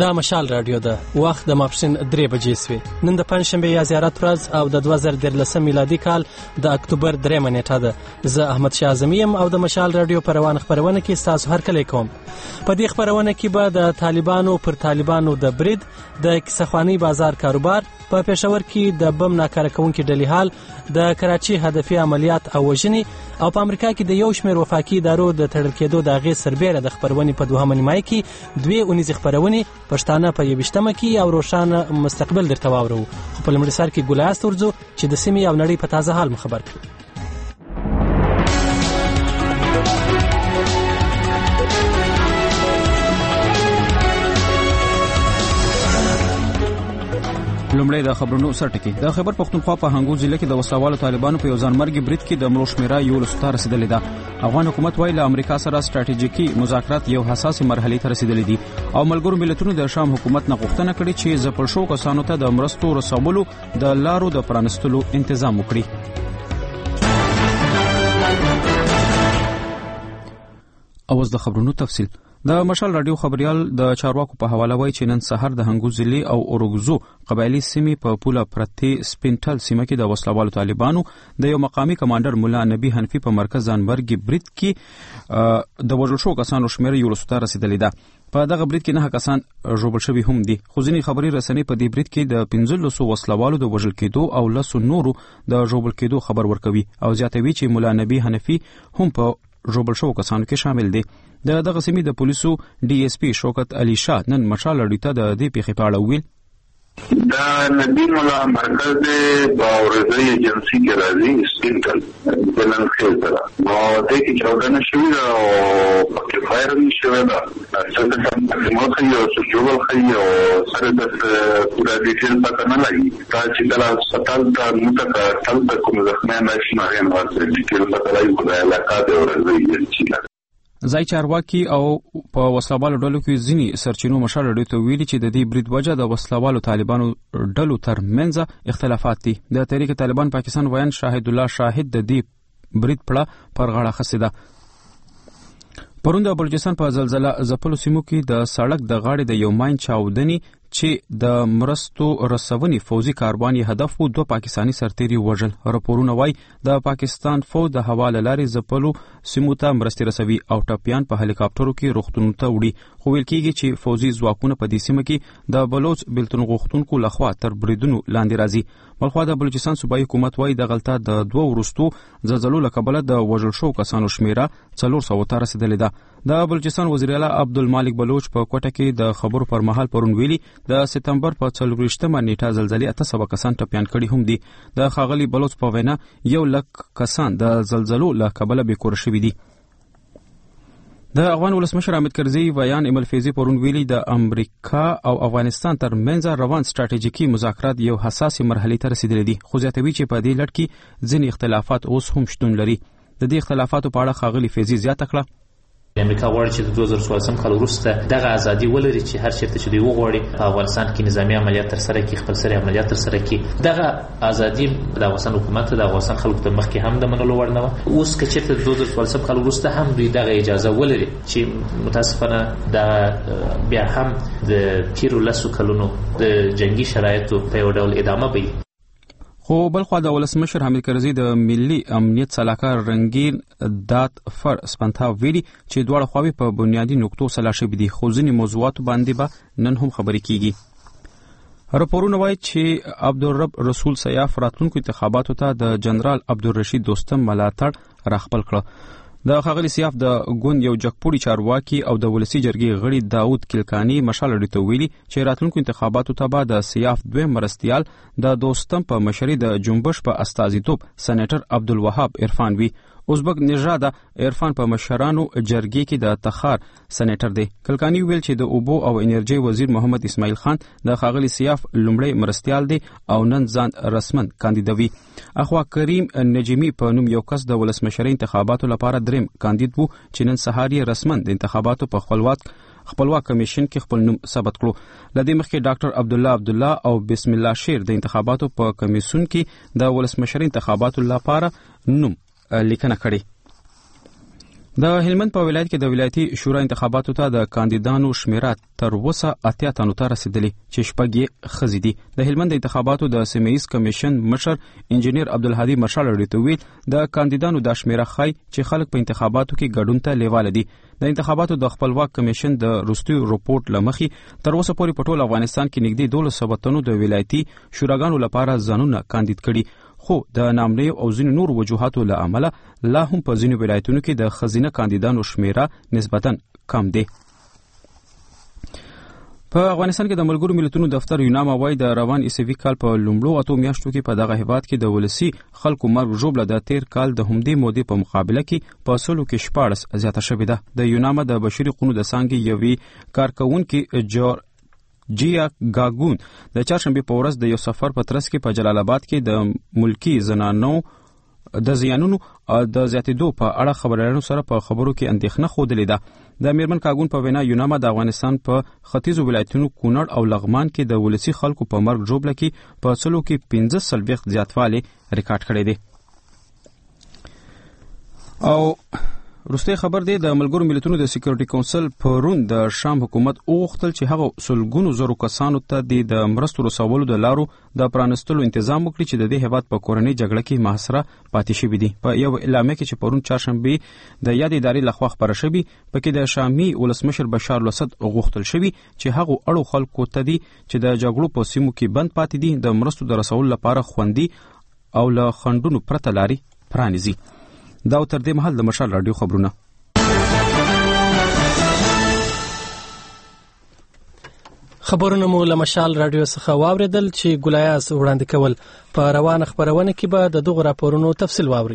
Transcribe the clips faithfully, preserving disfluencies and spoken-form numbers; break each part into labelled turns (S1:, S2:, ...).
S1: دا مشال رادیو ده. وخت د ماپښین درې بجې سوي. نن د پنځشنبه یا زیارت ورځ او د دوه زره دیارلسم میلادي کال د اکتوبر دریمه نیټه ده. زه احمد شاه اعظمي یم او د مشال رادیو په روانه خپرونه کې ستاسو هرکلی کوم. په دې خپرونه کې به د طالبانو پر طالبانو د برید، د کیسهخواني بازار کاروبار، په پېښور کې د بم ناکاره کوونکي ډلې حال، د کراچي هدفي عملیات او وژنې، او په امریکا کې د یو شمېر وفاقي ادارو د تړل کېدو د اغېز سربېره د خپرونې په دوهمه نیمایي کې دوې اونیزې خپرونې پښتانه په یویشتمه کې او روښانه مستقبل درته واورو. خو په لومړي سر کې ګولیاست ورځو چې د سیمې او نړۍ په تازه حال مو خبر کړو.
S2: لومړی د خبرونو سرټکی. د خیبر پښتونخوا په هنګو ضلع کې د وسلوالو طالبانو په یو ځانمرګي برید کې د مړو شمېره یولسو ته رسیدلې ده. افغان حکومت وایي له امریکا سره ستراتیژیکي مذاکرات یو حساسې مرحلې ته رسیدلې دي او ملګرو ملتونو د شام حکومت نه غوښتنه کړې چې ځپل شوو کسانو ته د مرستو رسولو د لارو د پرانستلو تنظیم وکړي. اوس د خبرونو تفصیل. د مشال رادیو خبريال د چارواکو په حواله وایي چې نن سحر د هنګو ضلع او اورګزو قبایلی سیمې په پوله پرتې سپینټل سیمه کې د وسلوالو طالبانو د یو مقامی کمانډر مولا نبی حنفي په مرکز ځانمرګي برید کې د وژل شوو کسانو شمېره یولسو ته رسیدلې ده. په دغه برید کې نه کسان ژوبل شوي هم دي. خو ځینې خبري رسنۍ په دې برید کې د پنځلسو وسلوالو د وژل کېدو او لسو نورو د ژوبل کېدو خبر ورکوي او زیاتوي چې مولا نبی حنفي هم په ژوبل شوو کسانو کې شامل دي. د دغه سیمې د پولیسو ډي اس پی شوکت علي شاه نن مشال رادیو ته د دې پیښې په اړه وویل.
S3: دا نبی مولا مرکز د باورزي ایجنسی کې راځي سپینټل بلن خیزره او د کې چودنه شوې ده او پکې فایر شوې ده. څنګه چې موږ یو څه جوړ خي او سره د پورا ډیټیل پته نه لګي. دا چې کله سپټل ته موږ ته تل کوم ځخمه نشي نه هم ورته ډیټیل پته لګي خو د علاقه د ورزي ایجنسی
S2: ځای چارواکي او په وسلوالو ډلو کې ځینې سرچینو مشال رادیو ته ویلي چې د دې برید وجه د وسلوالو طالبانو ډلو ترمنځ اختلافات دي. د تحریک طالبان پاکستان ویان شاهد الله شاهد د دې برید پړه پر غاړه خسته ده. پرون د بلوچستان په زلزلہ ځپلو سیمو کې د سړک د غاړې د یو ماین چاودنې چې د مرستو رسونې فوزي کاروان یې هدف وو دوه پاکستانی سرتیري وژل. راپورونه وایي د پاکستان فوج د هوا له لارې ځپلو سیمو ته مرستې رسوي او ټپیان په هلیکاپټرو کې روغتونونو ته وړي. خو ویل کېږي چې فوزي ځواکونه په دې سیمه کې د بلوچ بېلتون غوښتونکو لخوا تر بریدونو لاندې راځي. بلخوا د بلوچستان صوبایي حکومت وایي دغلته د دوه وروستو زلزلو له کبله د وژل شوو کسانو شمېره څلور سوو ته رسېدلې ده. د بلوچستان وزیر اعلی عبدالمالک بلوچ په کوټه کې د خبرو پر مهال پرون ویلي د سپتمبر په څلورویشتمه نیټه زلزلې اته سوه کسان ټپیان کړي هم دي. د ښاغلي بلوچ په وینا یو لک کسان د زلزلو له کبله بېکوره شوي دي. د افغان ولسمشر حامد کرزي ویان ایمل فیضي پرون ویلي د امریکا او افغانستان ترمنځ روان ستراتیژیکي مذاکرات یو حساسې مرحلې ته رسیدلي دي. خو زیاتوي چې په دې لړ کې ځینې اختلافات اوس هم شتون لري. د دې اختلافاتو په اړه ښاغلي فیضي زیاته کړه.
S4: امریکا غواړي چې د دوه زره څوارلسم کال وروسته دغه ازادي ولري چې هر چیرته چې دوی وغواړي په افغانستان کې نظامی عملیات ترسره کړي، خپل سري عملیات ترسره کړي. دغه ازادي د افغانستان حکومت د افغانستان خلکو ته مخکې هم د منلو وړ نه وه. اوس که چیرته د دوه زره څوارلسم کال وروسته هم دوی دغه اجازه ولري چې متاسفانه د بیا هم د تیرو لسو کلونو د جنگي شرایطو په یو ډول ادامه وي.
S2: خو بلخوا د ولسمشر حامد کرزي د ملي امنیت سلاکار رنگین دات فر سپنتا ویلي چې دواړه خواوې په بنیادي نقطو سلا شوي دي. خو ځینې موضوعاتو باندې به نن هم خبرې کیږي. راپورونه وایي چې عبدالرب رسول سیاف راتلونکو انتخاباتو ته د جنرال عبدالرشید دوستم ملاتړ راخپل کړه. د ښاغلي سیاف د ګوند یو جګپوړي چارواکي او د ولسي جرګې غړي داود کلکاني مشال رادیو ته ویلي چې راتلونکو انتخاباتو ته به د سیاف دویم مرستیال د دوستم په مشرۍ د جنبش په استازیتوب سېنیټر عبدالوهاب عرفان وي. ازبک نژاده عرفان په مشرانو جرګې کې د تخار سېنیټر دی. کلکاني ویل چې د اوبو او انرژي وزیر محمد اسماعیل خان د ښاغلي سیاف لومړی مرستیال دی او نن ځان رسمن کاندیدوي. اخوا کریم نجمی په نوم یو کس د ولسمشرۍ انتخاباتو لپاره دریم کاندید وو چې نن سهار یې رسمن د انتخاباتو په خپلواک خپلواک کمیشن کې خپل نوم ثبت کړو. لدې مخکې ډاکټر عبد الله عبد الله او بسم الله شیر د انتخاباتو په کمیسیون کې د ولسمشرۍ انتخاباتو لپاره نوم لیکنه کړې. د هلمند په ولایت کې د ولایتي شورا انتخاباتو ته د کاندیدانو شمیره تر اوسه اتیا تنو ته رسیدلې چې شپږ یې ښځې دي. د هلمند د انتخاباتو د سیمه ییز کمیشن مشر انجینیر عبدالهادي مرشال راډیو ته ویل د کاندیدانو د شمیره ښایي چې خلک په انتخاباتو کې ګډون ته لیواله دي. د انتخاباتو د خپلواک کمیشن د وروستي رپورټ له مخې تر اوسه پورې په ټول افغانستان کې نږدې دولس سوه تنو د ولایتي شوراګانو لپاره ځانونه کاندید کړي، خو د نامنیو او ځینو نور وجوهاتو له امله لا هم په ځینو ولایتونو کې د ښځینه کاندیدانو شمیره نسبتاً کم دی. په افغانستان کې د ملګرو ملتونو دفتر یوناما وايي د روان عیسوي کال په لومړو اتو میاشتو کې په دغه هیواد کې د ولسي خلکو مرګ ژوبله د تیر کال د همدې مودې په مقابله کې په سلو کې شپاړس زیاته شوې ده. د یوناما د بشري حقوقو د څانګې یوې کارکوونکې جور جیا گاگون د چهارشنبه په ورځ د یو سفر په ترڅ کې په جلال آباد کې د ملکی زنانو د زیانونو د زیاتېدو په اړه خبريالانو سره په خبرو کې اندېښنه ښودلې ده. د میرمن کاګون په وینا یوناما د افغانستان په ختیځو ولایتونو کونړ او لغمان کې د ولسي خلکو په مرګ ژوبله کې په سلو کې پنځه څلوېښت زیاتوالی ریکارډ کړی دی. او وروستی خبر دی د ملګرو ملتونو د سکیورټي کونسل پرون د شام حکومت وغوښتل چې هغه سلګونو زرو کسانو ته د مرستو رسولو د لارو د پرانستلو تنظیم وکړي چې د دې هیواد په کورنۍ جګړه کې محاصره پاتې شوي دي. په یو اعلامیه کې چې پرون چهارشنبه د یاد ادارې لخوا خپاره شوي پکې د شامي ولسمشر بشار الاسد غوښتل شوي چې هغه اړو خلکو ته دي چې د جګړو په سیمو کې بند پاتې دي د مرستو د رسولو لپاره خوندي او له خنډونو پرته لاري پرانیزي. دا تر دې مهال د مشال رادیو خبرونه.
S1: خبرونه مو له مشال رادیو څخه واوریدل چې ګلایاس وړاندې کول. په روانه خبرونه کې به د دغو راپورونو تفصیل واوري.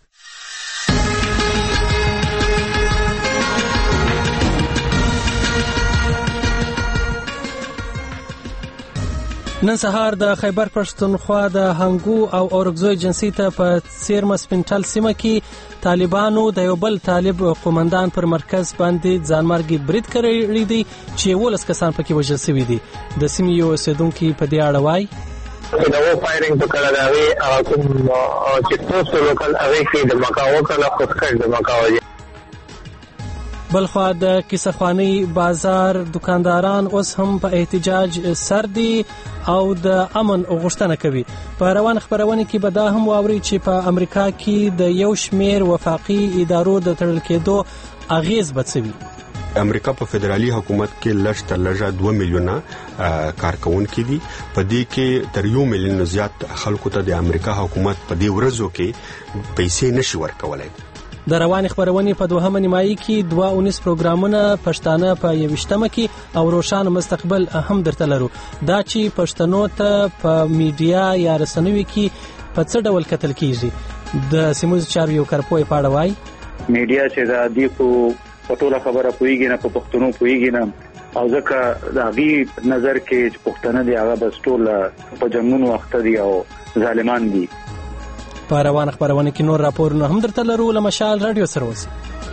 S1: نن سهار د خیبر پښتونخوا د هنګو او اورګزو ایجنسی ته په څیرمه سپینټل سیمه کې طالبانو د یو بل طالب قومندان پر مرکز باندې ځانمرګي برید کړی دی چې ولس کسان پکې وژل شوي دي. د سیمې یو اوسیدونکي په دې اړه وایي
S5: دا و فایرینګ په کړه دا وی هغه کوم چې پوسټ لوکل هغه کې د مکاو کله خودکړ د مکاو.
S1: بلخوا د کیسخوانی بازار دکانداران اوس هم په احتجاج سر دي او د امن غوښتنه کوي. په روان خبرونه کې به دا هم واوري چې په امریکا کې د یو شمیر وفاقي ادارو د تړل کېدو اغیز بڅوي.
S6: امریکا په فدرالي حکومت کې لږ تر لږه دوه میلیونه کارکونکي دي. په دې کې تر یو میلیون زیات خلکو ته د امریکا حکومت په دې ورځو کې پیسې نشي ورکولای.
S1: د روان خبرونه په دوهمه نیمایي کې دوه اونیس پروګرامونه پښتانه په یوشتمه کې او روشان مستقبل هم درته لرو. دا چې پښتنو ته په میډیا یا رسنیو کې په څه ډول کتل کیږي. د سیموز چارو یو کارپوی پاړه وای
S7: میډیا چې دا دی کو پټوله خبره پويږي نه په پښتنو پويږي نه او ځکه د هغه نظر کې چې پښتنه دی هغه بس ټول په جنون وخت دی او ظالمان دي.
S1: په روان خبرونه کې نور راپورونه هم درته لرو. له مشال رادیو سره اوسئ.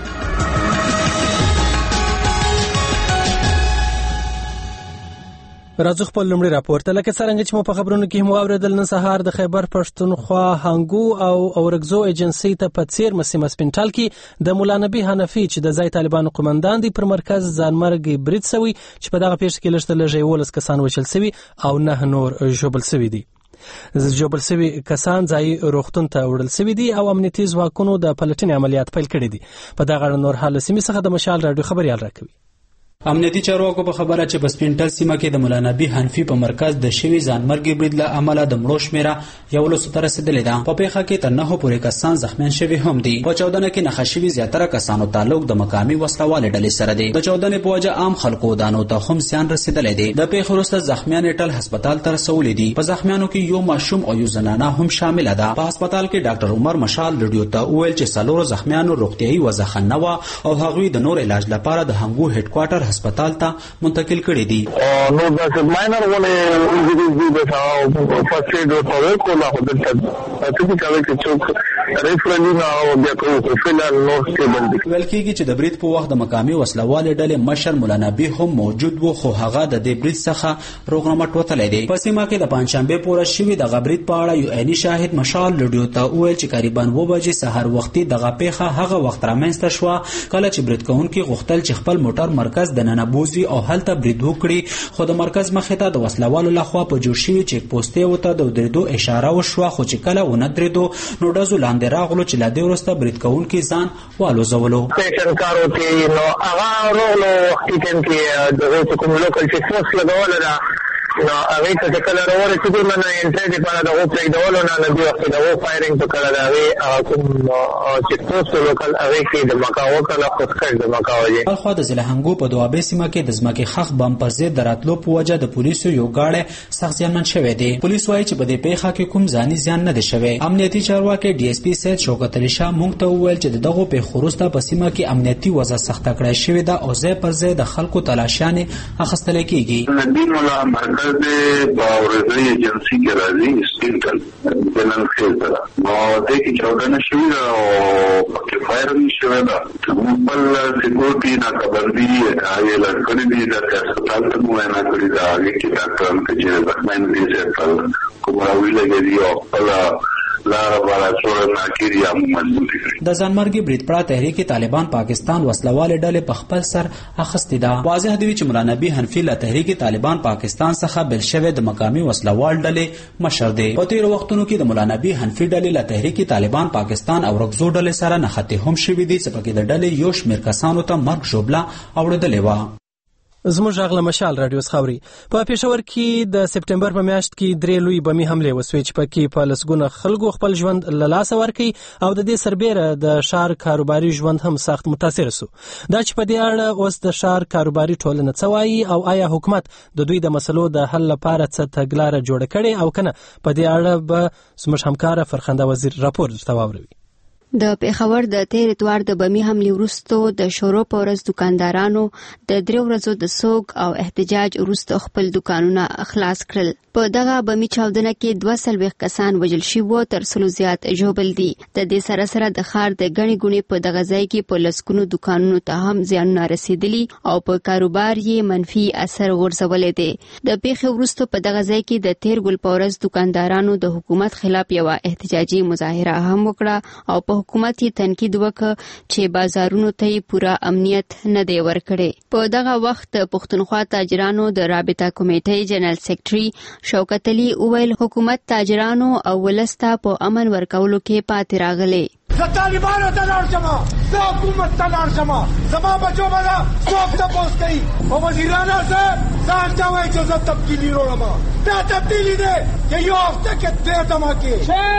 S1: راځو خپل لومړی راپور ته. لکه څنګه چې مو په خبرونو کې هم واوریدل، نن سهار د خیبر پښتونخوا هنګو او اورګزو ایجنسی ته په څیرمه سیمه سپینټل کې د مولا نبی حنفي چې د ځای طالبانو قومندان دی پر مرکز ځانمرګي برید شوی چې په دغه پیښه کې لږ تر لږه ولس کسان وژل شوي او نه نور ژوبل شوي دي. جوبل سوي کسان ځای روغتون ته وړل شوي دي او امنیتي ځواکونو د پلټنې عملیات پیل کړي دي. په دغه اړه نور حال سیمې څخه د مشال رادیو خبريال راکوي.
S8: امنیتي چارواکو په خبره چې بس پینټل سیمه کې د مولا نبی حنفي په مرکز د شوی ځانمرګي برید له امله د مړو شمیره یو لس ته رسیدلې ده. په پیښه کې تر نه پورې کسان زخمیان شوي هم دي. په چودنه کې نخښوي زیاتره کسانو تعلق د مقامي وسلوال ډلې سره دی. د چودنې په وجه عام خلکو دانو ته هم سیان رسیدلې دي. د پیښې وروسته زخمیان ټل هسپتال ته رسولې دي. په زخمیانو کې یو ماشوم او یو زنانه هم شامل ده. په هسپتال کې ډاکټر عمر مشال رادیو ته وویل چې څلور زخمیانو روغتيایي وضع ښه نه و او هغوی د نور علاج لپاره د هنګو هډ کوارټر هسپتال ته منتقل کړي دي.
S5: نو دا چې ماینر ولې دې د تاسو په څیر د پوره کوله خو د ټاکي کوي چې څوک ریفرلی او بیا کوو فلال نو سټیبل دي.
S8: ویل کېږي چې د برید په وخت د مقامي وسلوالې ډلې مشر مولا نبی هم موجود و، خو هغه د دې برید څخه روغرمټ وتلی دی. په سیمه کې د پنجشنبې په ورځ شوي دغه برید په اړه یو عیني شاهد مشال رادیو ته وویل چې قریباً اوه بجې سهار وختي دغه پیښه هغه وخت رامنځته شوه کله چې برید کوونکي غوښتل چې خپل موټر مرکز دننه بوځي او هلته برید وکړي، خو د مرکز مخې ته د وسلوالو لخوا په جوړ شوي چیک پوسټې ورته د ودرېدو اشاره وشوه، خو چې کله ونه درېدو نو ډزو لاندې راغلو چې له دې وروسته برید کوونکي ځان والوزولو.
S5: سټیشن کارو کې نو هغه راغلو وختي ټایم کې د کوم لوکل چیک پوسټ لګوله ده نو هغې ته چې کله راورسېدو نه نه انټرۍ دپاره د هغو پرېږدولو نه نه دې وخت کې د هغو فایرنګ په کله د هغې کوم چیک پوسټ لوکل هغې کې د مکا وکړه خودکش د مکا وجې.
S8: بلخوا د ضلع هنګو په دوابۍ سیمه کې د ځمکې خښ بم پر ضد د راتلو په وجه د پولیسو یو ګاډی سخت زیانمن شوی دی. پولیس وایي چې په دې پیښه کې کوم ځاني زیان نه دی شوی. امنیتي چارواکي ډي اس پي سید شوکت علي شاه موږ ته وویل چې د دغو پیښو وروسته په سیمه کې امنیتي وضع سخته کړی شوې ده او ځای پر ځای د خلکو تلاشیانې اخیستلی کېږي.
S3: ندیم الله مرکز باورزی ایجنسی کې راځي سپینکل د نن خېل سره نو د کې چاودنه شوې ده او پکې فایر هم شوی ده. بل سکیورټي ناکبندي هغې لړکړې دي د هسپتال ته معاینه کړې ده هغې کې ډاکټران که چې زخمیان دي چې کوم راوي لګېدي او خپله لاره باره څوړه ناکېري یا مضبوطې کړي.
S8: د ځانمرګي بریدپړه تحریک طالبان پاکستان وسلوالې ډلې په خپل سر اخیستې ده. واضح دی چې مولا نبي حنفي له تحریک طالبان پاکستان څخه بل شوی د مقامي وسلوال ډلې مشر دی. په تېرو وختونو کې د مولا نبي حنفي ډلې له تحریک طالبان پاکستان او رکزو ډلې سره نښتې هم شوي دي چې پکې د ډلې یو شمېر کسانو ته مرګ ژوبله اوړېدلې وه.
S1: زموږ غږ له مشال رادیو څخه اوري. په پېښور کې د سپټمبر په میاشت کې درې لوی بمي حملې وسوې چې پکې په لسګونه خلکو خپل ژوند له لاسه ورکړي او د دې سربیره د ښار کاروباري ژوند هم سخت متاثر سو. دا چې په دې اړه اوس د ښار کاروباري ټولنه څه وایي او آیا حکومت د دوی د مسلو د حل لپاره څه تګلاره جوړه کړې او کنه، په دې اړه به زموږ همکاره فرخنده وزیر راپور درته واوروي.
S9: د پېښور د تېر اتوار د بمي حملې وروسته د شورو په ورځ دکاندارانو د درې ورځو د سوګ او احتجاج وروسته خپل دکانونه خلاص کړل. په دغه بمي چاودنه کې دوه څلوېښت کسان وژل شوي تر سلو زیات ژوبل دي. د دې سره سره د ښار د ګڼې ګوڼې په دغه ځای کې په لسګونو دکانونو ته هم زیانونه رسېدلي او په کاروبار یې منفي اثر غورځولی دی. د پیښې وروسته په دغه ځای کې د تېر ګل په ورځ دکاندارانو د حکومت خلاف یوه احتجاجي مظاهره هم وکړه او په حکومت یې تنقید وکړ چې بازارونو ته یې پوره امنیت نه دی ورکړی. په دغه وخت د پښتونخوا تاجرانو د رابطه کمیټې جنرال سیکرټري شوکت علي وویل حکومت تاجرانو او ولس ته په امن ورکولو کې پاتې راغلی.
S10: زه طالبانو ته لاړ شمه، زه حکومت ته لاړ شمه، زما بچو به څوک تپوس کوي او وزیرانو صاحب ځان ته وایي چې زه تبدیلي راوړم. دا تبدیلي دی چې یو هفته کې درې دماکې.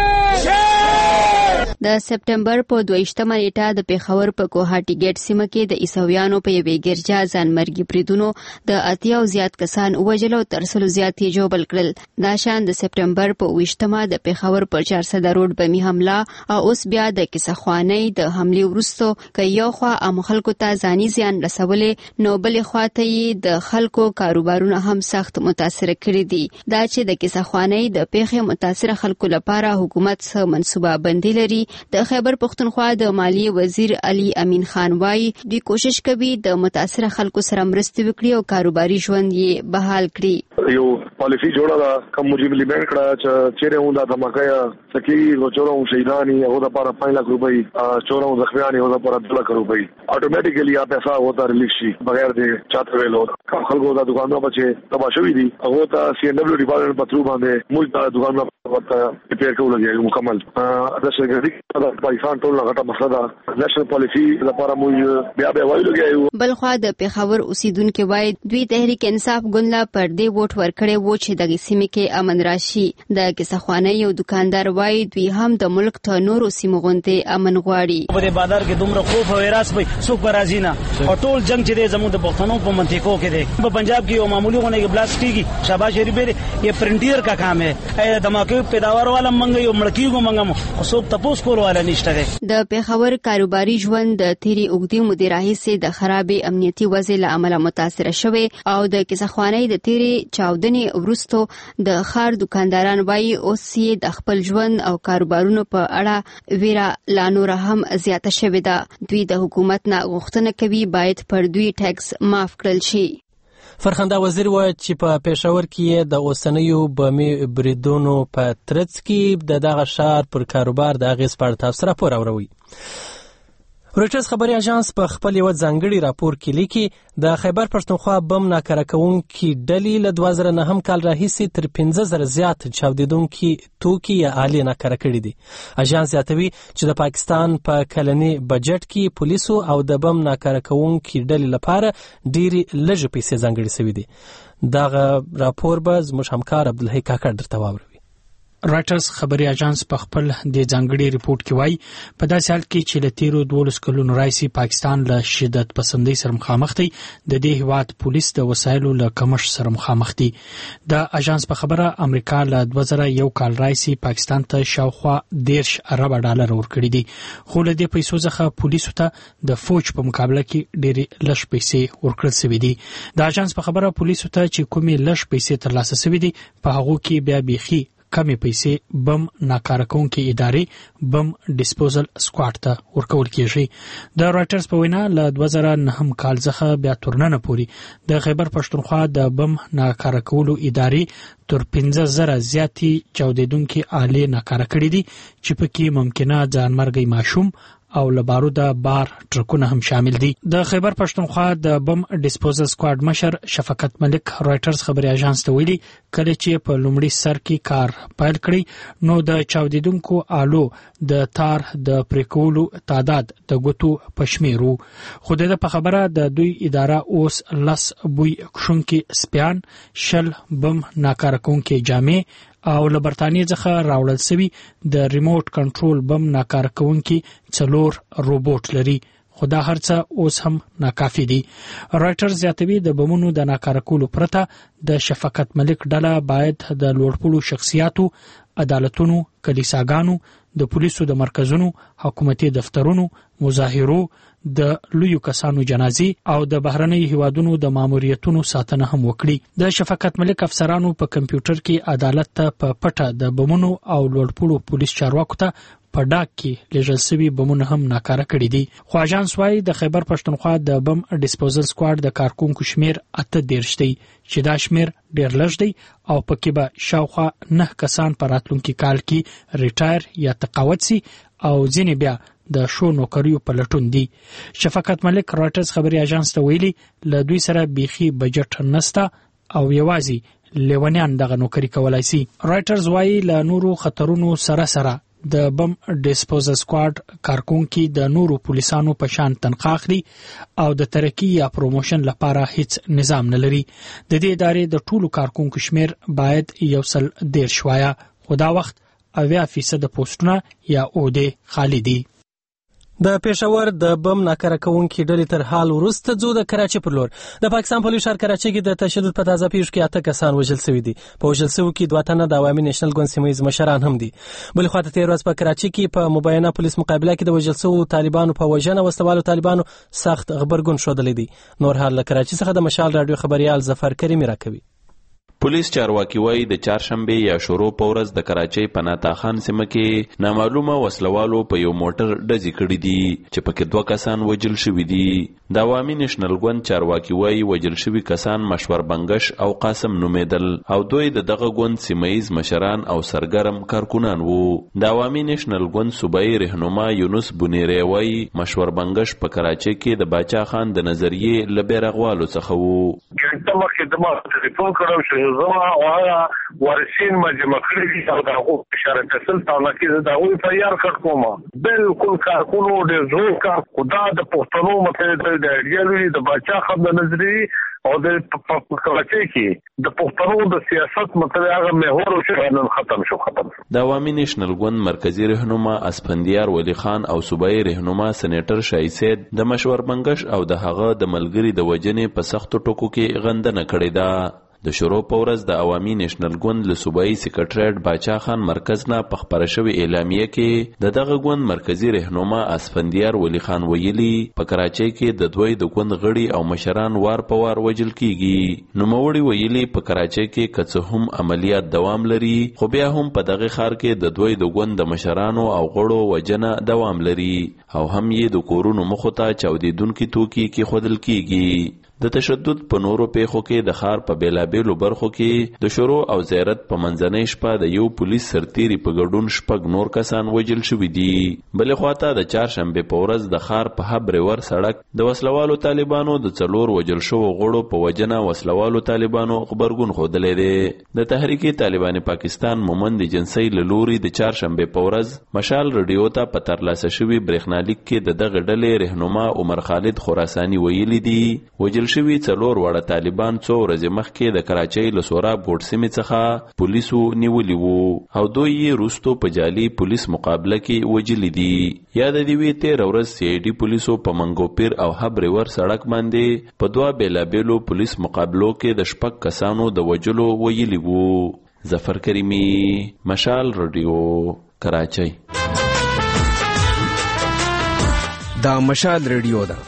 S9: د سپټمبر په دویشتمه نیټه د پېښور په کوهاټي ګیټ سیمه کې د عیسویانو په یوې ګرجا ځانمرګي بریدونو د اتیا او زیات کسان ووژل او تر سلو زیات یې ژوبل کړل. دا شان د سپټمبر په اوویشتمه د پېښور پر چارسده روډ بمي حمله او اوس بیا د کیسهخوانۍ د حملې وروسته که یو خوا عامو خلکو ته ځاني زیان رسولی نو بلې خوا ته یې د خلکو کاروبارونه هم سخت متاثره کړي دي. دا چې د کیسهخوانۍ د پیښې متاثره خلکو لپاره حکومت څه منصوبه بندي لري. د خیبر پښتونخوا د مالیې وزیر علي امین خان وایي دوی کوشش کوي د متاثره خلکو سره مرستې وکړي او کاروباري ژوند یې بحال کړي.
S11: یو پالیسی جوړه ده کوم موجب لیبل کړه چې چیرې هم دا دماکه سکی او چورو شهیدانی او د لپاره پنځه لک روپۍ چورو زخمیانی او د لپاره دوه لک روپۍ اتوماتیکلی یا پیسہ وته ریلیز شي بغیر د چاته ویلو. خلکو دا دکانونه بچي تبا شوی دي هغه ته سی ان ډبلیو ډیپارټمنټ په ترو باندې ملک دا دکانونه ورته ریپیر کول کېږي مکمل. د شګردي د پاکستان ټول غټه مسله ده نېشنل پالیسی لپاره موږ بیا بیا وایو لګیو.
S9: بلخوا د پېښور اوسیدونکو وایي دوی تحریک انصاف ګوند لا پر دې ووټ ورکړی و چې دغه سیمه کې امن راشي. د کیسهخوانۍ یو دکاندار وایي دوی هم د ملک ته نورو سیمو غوندې امن غواړي.
S12: په دې بازار کې دومره خوف او هراس وي څوک به راځي نه او ټول جنگ چې دی زموږ د پښتنو په منطقو کې دی. په پنجاب کې یو معمولی غونډه کې بلاست کیږي شاباش شریف یې پرنټیر کا کام ہے. دھماکے کې پیداوار والا منګي او مړکیګو منګم خو څوک تاسو کول والا نشته.
S9: د پیښور کاروباري ژوند د تیری اوګدي مدیر راهیسه د خرابې امنیتي وضع له امله متاثر شوی او د کیسهخوانۍ د تیری چاودنې ورستو د خار دکانداران وایي اوس یې د خپل ژوند او کاروبارونو په اړه ویرا لا نور هم زیاته شوې ده. دوی د حکومت نه غوښتنه کوي باید پر دوی ټیکس معاف کړل شي.
S1: فرخنده وزیر وایي چې په پېښور کې د اوسنیو بمي بریدونو په ترڅ کې د دغه ښار پر کاروبار د اغیز په اړه تاسو راپور اورئ. رویټرز خبري اژانس په خپل یو ځانګړي راپور کې لیکي د خیبر پښتونخوا بم ناکاره کوونکي ډلې له دوه زره نهم کال راهیسې تر پنځه زره زیات چاودیدونکي توکي یا آلې ناکاره کړي دي. اژانس زیاتوي چې د پاکستان په کلني بجټ کې پولیسو او د بم ناکاره کوونکي ډلې لپاره ډېری لږ پیسې ځانګړي شوي دي. دغه راپور به زموږ همکار عبدالحی کاکړ درته واوروي.
S8: رایټرز خبري اژانس په خپل د ځانګړي ریپورت کې وایي په داسې حال کې چې له تیرو دولس کلونو راځي پاکستان له شدت پسندۍ سره مخامخ دی، د دې هیواد پولیس د وسایلو له کمښت سره مخامخ دي. د اژانس په خبره امریکا له دوه زره یو کال راځي پاکستان ته شاوخوا دیرش ارب ډالر ورکړي دي، خو له دې پیسو څخه پولیسو ته د فوج په مقابله کې ډېرې لږ پیسې ورکړل شوې دي. د اژانس په خبره پولیسو ته چې کومې لږ پیسې ترلاسه شوې دي په هغو کې بیا بیخي کمی پیسې بم ناکاره کوونکي ادارې بم ډیسپوزل سکواډ ته ورکول کیږي. د رایټرز په وینا له دوه زره نهم کال څخه بیا تورننه پوري د خیبر پښتونخوا د بم ناکاره کولو ادارې تر پنځه زره زیاتی چاودیدونکي آلې ناکاره کړي دي چې پکې ممکنه ځانمرګي ماشوم او لباروده بار ټرکونه هم شامل دي. د خیبر پښتونخوا د بم ډیسپوزل سکواډ مشر شفقت ملک رایټرز خبري اژانس ته ویلي کله چې په لومړي سر کې کار پیل کړی نو د چاودیدونکو آلو د تار د پریکولو تعداد د ګوتو پښمیرو، خو د په خبره د دوی اداره اوس لس بوی کښونکي سپیان شل بم ناکاره کوونکي جامې او له برتانیې څخه راوړل شوی د ریموټ کنټرول بم ناکاره کوونکي څلور روبوټ لري، خو دا هرڅه اوس هم ناکافي دي. رایټرز زیاتوي د بمونو د ناکاره کولو پرته د شفقت ملک ډله باید د لوړپوړو شخصیاتو، عدالتونو، کلیساګانو، د پولیسو د مرکزونو، حکومتي دفترونو، مظاهرو، د لویو کسانو جنازې او د بهرنۍ هیوادونو د ماموریتونو ساتنه هم وکړي. د شفقت ملک افسرانو په کمپیوټر کې عدالت ته په پټه د بمونو او لوړپوړو پولیس چارواکو ته په ډاک کې لیږل شوي بمونه هم ناکاره کړي دي. خو اژانس وایي د خیبر پښتونخوا د بم ډیسپوزل سکواډ د کارکونکو شمیر اته دیرش دی چې دا شمیر ډیر لږ دی او پکې به شاوخوا نه کسان په راتلونکي کال کې ریټایر یا تقاعد سي او ځینې بیا د شو نوکریو په لټون دي. شفقت ملک رایټرز خبري اژانس ته ویلي له دوی سره بیخي بجټ نسته او یوازې لیونیان دغه نوکری کولای سي. رایټرز وایي له نورو خطرونو سره سره د بم ډیسپوزل سکواډ کارکونکي د نورو پولیسانو په شان تنخواه اخلي او د ترقی یا پروموشن لپاره هیڅ نظام نه لري. د دې ادارې د ټولو کارکونکو شمیر باید یو سل دیرش وایه، خو دا وخت اویا فیصد پوسټونه یا عهدې خالی دي.
S1: د پېښور د بم ناکاره کوونکي ډلې تر حال وروسته ځو د کراچۍ پر لور. د پاکستان په لوی ښار کراچۍ کې د تشدد په تازه پیښو کې اته کسان وژل شوي دي. په وژل شوو کې دوه تنه د عوامي نېشنل ګوند سیمه ییز مشران هم دي. بلې خواته تېره ورځ په کراچۍ کې په مبینه پولیس مقابله کې د وژل شوو طالبانو په وژنه وسلوالو طالبانو سخت غبرګون ښودلی دی. نور حال له کراچۍ څخه د مشال راډیو خبریال ظفر کریمي راکوي.
S13: پولیس چارواکي وایي د چهارشنبه یا شروع په ورځ د کراچۍ په ناتا خان سیمه کې نامعلومه وسلوالو په یو موټر ډزې کړي دي چې پکې دوه کسان وژل شوي دي. د عوامي نېشنل ګوند چارواکي وایي وژل شوي کسان مشور بنګش او قاسم نومېدل او دوی د دغه ګوند سیمه ییز مشران او سرګرم کارکونان وو. د عوامي نېشنل ګوند صوبایي رهنما یونس بونیری وایي مشور بنګش په کراچۍ کې د باچا خان د نظریې له بیرغوالو څخه وو.
S11: ګڼه مخکې د ما ټلیفون کړو چې زما هغه وارثین مجمع کړي دي او د هغو اشاره کسل تاونه کې د هغوی تیار کړ کومه بالکل کارکونو ډېر زوړ کار خدا د پښتنو مطلب د ایډیالوژي د باچا خان د نظریې او د کراچۍ کې د پښتنو د سیاست مطلب هغه محور شو نن ختم شو ختم شو.
S13: د عوامي نېشنل ګوند مرکزی رهنما اسفندیار ولی خان او صوبایي رهنما سېنیټر شاهي سید د مشور بنګش او د هغه د ملګري د وجنې په سختو ټکو کې غندنه کړې ده. د شروع په ورځ د عوامي نېشنل ګوند له صوبایي سکرټریټ باچا خان مرکز نه په خپره شوې اعلامیه کې د دغه ګوند مرکزی رهنما اسفندیار ولی خان ویلي په کراچۍ کې د دوی د ګوند غړي او مشران وار په وار وجل کیږي. نوموړي ویلي په کراچۍ کې که څه هم عملیات دوام لري خو بیا هم په دغه ښار کې د دوی د ګوند د مشرانو او غړو وجنه دوام لري او هم یې د کورونو مخو ته چاودیدونکي توکي کېښودل کیږي. د تشدد په نورو پیښو کې د ښار په بیلابیلو برخو کې د شروع او زیارت په منځنۍ شپه د یو پولیس سرتیري په ګډون شپږ نور کسان وژل شوي دي. بلې خواته د چهارشنبې په ورځ د ښار په حبرور سړک د وسلوالو طالبانو د څلور وژل شوو غړو په وجنه وسلوالو طالبانو غبرګون ښودلی دی. د تحریک طالبان پاکستان مومند ایجنسۍ له لوري د چهارشنبې په ورځ مشال رادیو ته په ترلاسه شوي برېښنالیک کې د دغه ډلې رهنما عمر خالد خراساني ویلي دي وژل شوي څلور واړه طالبان څو ورځې مخکې د کراچۍ له سوراب ګوټ سیمې څخه پولیسو نیولي وو او دوی یې وروستو په جعلي پولیس مقابله کې وژلي دي. یاد دې وي تېره ورځ سی آی ډي پولیسو په منګوپیر او حبرور سړک باندې په دوه بېلابېلو پولیس مقابلو کې د شپږ کسانو د وژلو ویلي وو. ظفر کریمي، مشال رادیو، کراچۍ.
S14: دا مشال رادیو ده.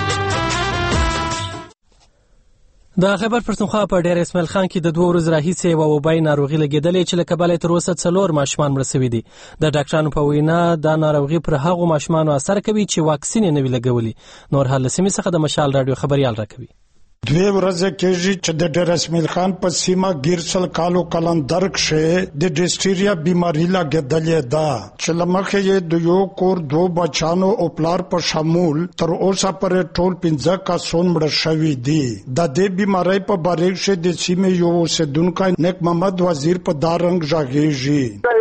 S1: د خیبر پښتونخوا په ډیر اسماعیل خان کې د دوه ورځې راهیسې یوه وبایي ناروغي لګېدلې چې له کبله تر اوسه څلور ماشومان مړه سوي دي. د ډاکټرانو په وینا دا ناروغي پر هغو ماشومانو اثر کوي چې واکسین یې نه وي لګولي. نور حال له سیمې څخه د مشال راډیو خبریال راکوي.
S15: دوی ورځې کېږي چې د ډېر اسماعیل خان په سیمه ګیرسل کالو کلندر کښې د ډیسټیریا بیماري لګېدلې ده چې له مخې یې د یو کور دوو بچیانو او پلار په شمول تر اوسه پورې ټول پنځه کسان مړه شوي دي. د دې بیمارۍ په باره کښې د سیمې یو اوسېدونکی نیک محمد وزیر په دا رنګ غږېږي.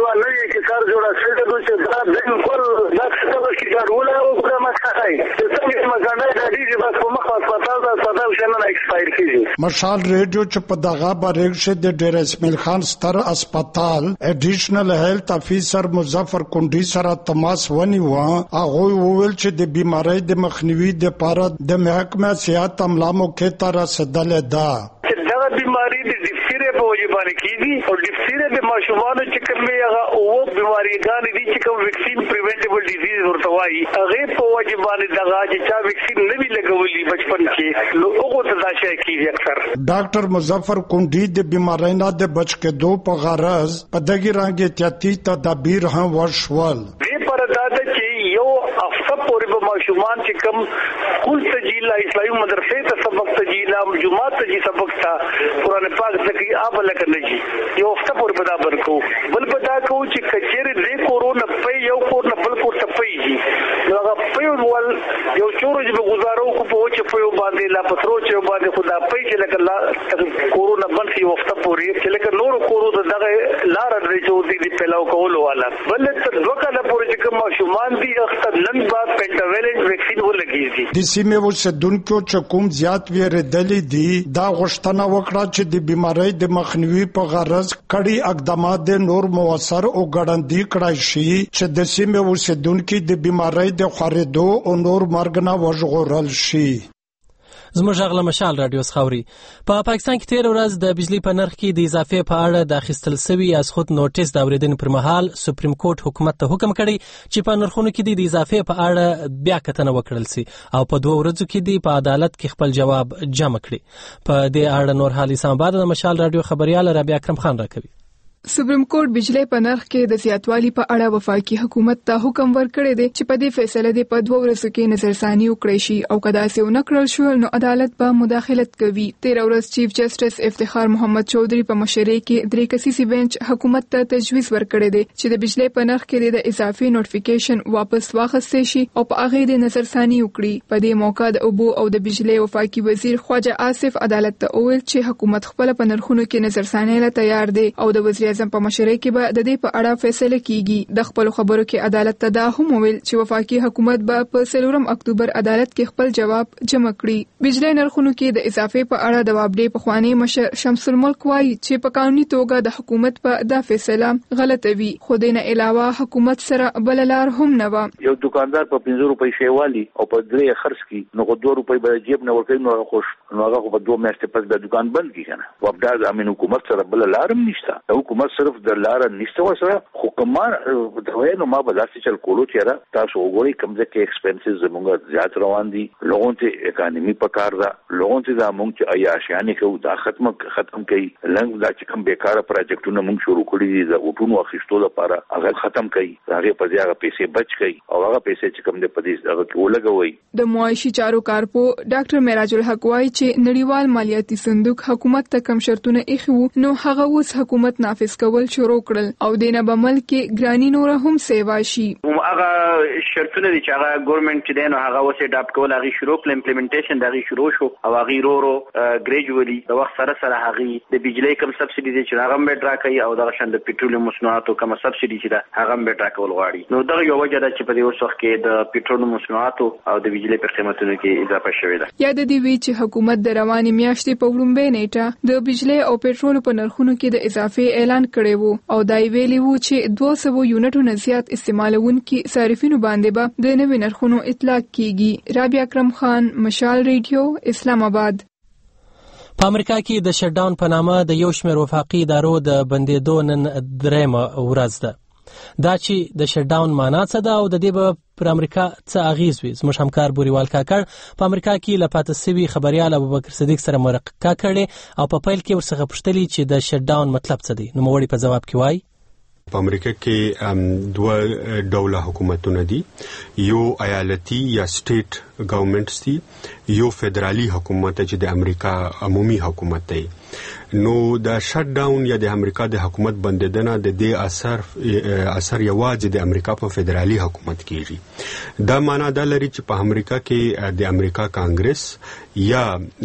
S5: جوړه شوې ده چې دا بالکل دا څه چې کارونه او کومه مسخره ده څنګه مګنه د دې بس په مخ هسپتال دا صدر شنه ایکسپایر کیږي. مشال ریډیو چې په دغه باره کې د ډېر اسماعیل خان ستر هسپتال اډیشنل هیلث افیسر مظفر کونډي سره تماس ونیو. هغه وویل چې د بیمارۍ د مخنیوي لپاره د محکمه صحت عامه موقع ته رسیدلې ده. دا بیماری د ډیفټیریا په وجه باندې کیږي او ډیفټیریا د ماشومانو چې کومه هغه او بیماریګان دي چې کوم ویکسین پریونټیبل ډیزیز ورته وایي هغه په وجه باندې دغه چې ویکسین نه وی لګولي بچپن کې نو هغه ته دا شي کیږي اکثر. ډاکټر مظفر کونډي د بیماری نه د بچ کېدو په غرض په دغه رنګ احتیاطي تدابیر هم وشول. دې پر دا چې یو هفته پورې به ماشومان چې کوم سکول ته جیلا اسلامي مدرسې ته سبق ته جیلا جمعات ته جی سبق ته قرآن پاک ذکر آب لکه نه جی یو هفته پورې به دا برکو بل به دا کوو چې کچېرې دې کورونا پي یو کور نه بل کور ته پي جي نو هغه پي ول یو چورو چې به گزارو کو په وچه پي باندې لا پترو چې باندې خدا پي چې لکه کورونا بل یو هفته پورې چې لکه نور کورو ته دغه لار درې چې دې پلاو کولو والا بل تر دوه کاله پورې چې کوم ماشومان دي اختر نن بعد پنټاویلنٹ ویکسین ولګیږي. د سیمې اوسېدونکو چې کوم زیات ویریدلې دي دا غوښتنه وکړه چې د بیماری د مخنیوي په غرض کړي اقدامات نور موثر او ګړندي کړای شي چې د سیمې اوسېدونکو د بیماری د خورېدو او نور مرګ نه وژغورل شي.
S1: زموږ غلا مشال رادیو خاوري په پاکستان کې تیر ورځ د بجلی په نرخ کې د اضافه په اړه د اخیستل سوي از خود نوټیس د اوریدنې پر مهال سپریم کورټ حکومت ته حکم کړی چې په نرخونو کې د اضافه په اړه بیا کتنه وکړل سي او په دوه ورځو کې د په عدالت کې خپل جواب جمع کړي. په دې اړه نور حال اسلام آباد د مشال رادیو خبريال رابعه اکرم خان راکوي.
S16: سپریم کورټ بجلی په نرخ کې د زیاتوالي په اړه وفاقي حکومت ته حکم ورکړی دی چې په دې فیصله دی په دوه ورځو کې نظرثاني وکړي شي او کدا څه ونه کړل شو نو عدالت به مداخلت کوي. تیر ورځ چیف جسټس افتخار محمد چودھری په مشرۍ کې درې کسیزي بنچ حکومت ته تجویز ورکړی دی چې د بجلی په نرخ کې د اضافي نوټیفیکیشن واپس واخیستل شي او په هغه د نظرثاني وکړي. په دې موقع د اوبو او د بجلی وفاقي وزیر خواجه آصف عدالت ته وویل چې حکومت خپل په نرخونو کې نظرثاني له تیار دی او د وزیر اعظم په مشرۍ کې به د دې په اړه فیصله کیږي. د خپل خبرو کې عدالت ته دا هم ویل چې وفاقي حکومت به په څلورم اکتوبر عدالت کې خپل جواب جمع کړي. بجلی نرخونو کې د اضافه په اړه د وابډې په خوانی مشر شمس الملک وایي چې په قانوني توګه د حکومت په دا فیصله غلطه وي خو دینه علاوه حکومت سره بل لار هم نه و.
S7: یو دکاندار په پنځه روپۍ شیوالي او په درې خرڅ کی نو دوه روپۍ به جیب نه ورکړي نو خوش نو هغه په دوه میاشتې پس د دکان بند کی کنه وبدا زمين حکومت سره بل لارم نشته د حکومت صرف د لار نشته وسره حکومت د وینو ما بلاسي چل کولو چیرې تاسو وګورئ کوم ځکه ایکسپنسز زموږ زیات روان دي لوګوں ته اکانومي پکار ده لوګوں ته دا مونږ چې عیاشیانه کو دا ختم ختم کړي لنګ دا چې کوم بیکاره پروجیکټونه مونږ شروع کړی دي د اوټونو اخیستو لپاره هغه ختم کړي هغه په ځای هغه پیسې بچ کړي او هغه پیسې چې کوم د پدې هغه کې ولګوي
S16: د معاشي چارو کارپو ډاکټر معراج الحق وايي چې نړیوال مالیاتي صندوق حکومت ته کم شرطونه ایښي وو نو هغه اوس حکومت نافذ کول شروع کړل او د نه بمل کې ګرانی نور هم سیوا شي
S17: هغه شرطونه چې هغه ګورنمنت چې دین هغه اوس اډاپټ کول هغه شروع کړل امپلیمنټیشن دغه شروع شو او هغه رو رو ګریجوالي د وخت سره سره هغه د بجلی کم سبسيډي چې هغه هم ډرا کوي او دغه شند پېټرول مصنوعاتو کم سبسيډي چې دا هغه هم ډرا کول غواړي نو دغه یو وجه ده چې په دې وخت کې د پېټرول مصنوعاتو او د بجلی په قیمتونو کې اضافه شوې ده
S16: یا د دې وی چې حکومت د رواني میاشتې په وړاندې نیټه د بجلی او پېټرول په نرخونو کې د اضافه اعلان کړی وو او دای ویلي وو چې دوه سوه یونټونو زیات استعمالونکي صارفینو باندې به د نوي نرخونو اطلاق کیږي. رابعه اکرم خان، مشال ریډیو، اسلام آباد.
S1: په امریکا کې د شټ ډاون په نامه د یو شمېر وفاقي ادارو د بندېدو نن درېیمه ورځ ده. دا چې د شټ ډاون معنا څه ده او د دې به پر امریکا څه اغیز وي، زموږ همکار بوریوال کاکړ په امریکا کې له پاتې سوي خبريال ابوبکر صدیق سره مرکه کړې او په پیل کې ورڅخه پوښتلې چې د شټ ډاون مطلب څه دی. نو موړي په جواب کې وایي
S6: په امریکا کې دوه ډوله حکومتونه دي، یو ایالتي یا سټیټ ګورنمنټس دي، یو فدرالي حکومت چې د امریکا عمومي حکومت دی. نو د شټ ډاون یا د امریکا د حکومت بندیدنه د دې اثر اثر یوازې د امریکا په فدرالي حکومت کېږي. دا معنا دا لري چې په امریکا کې د امریکا کانګرس یا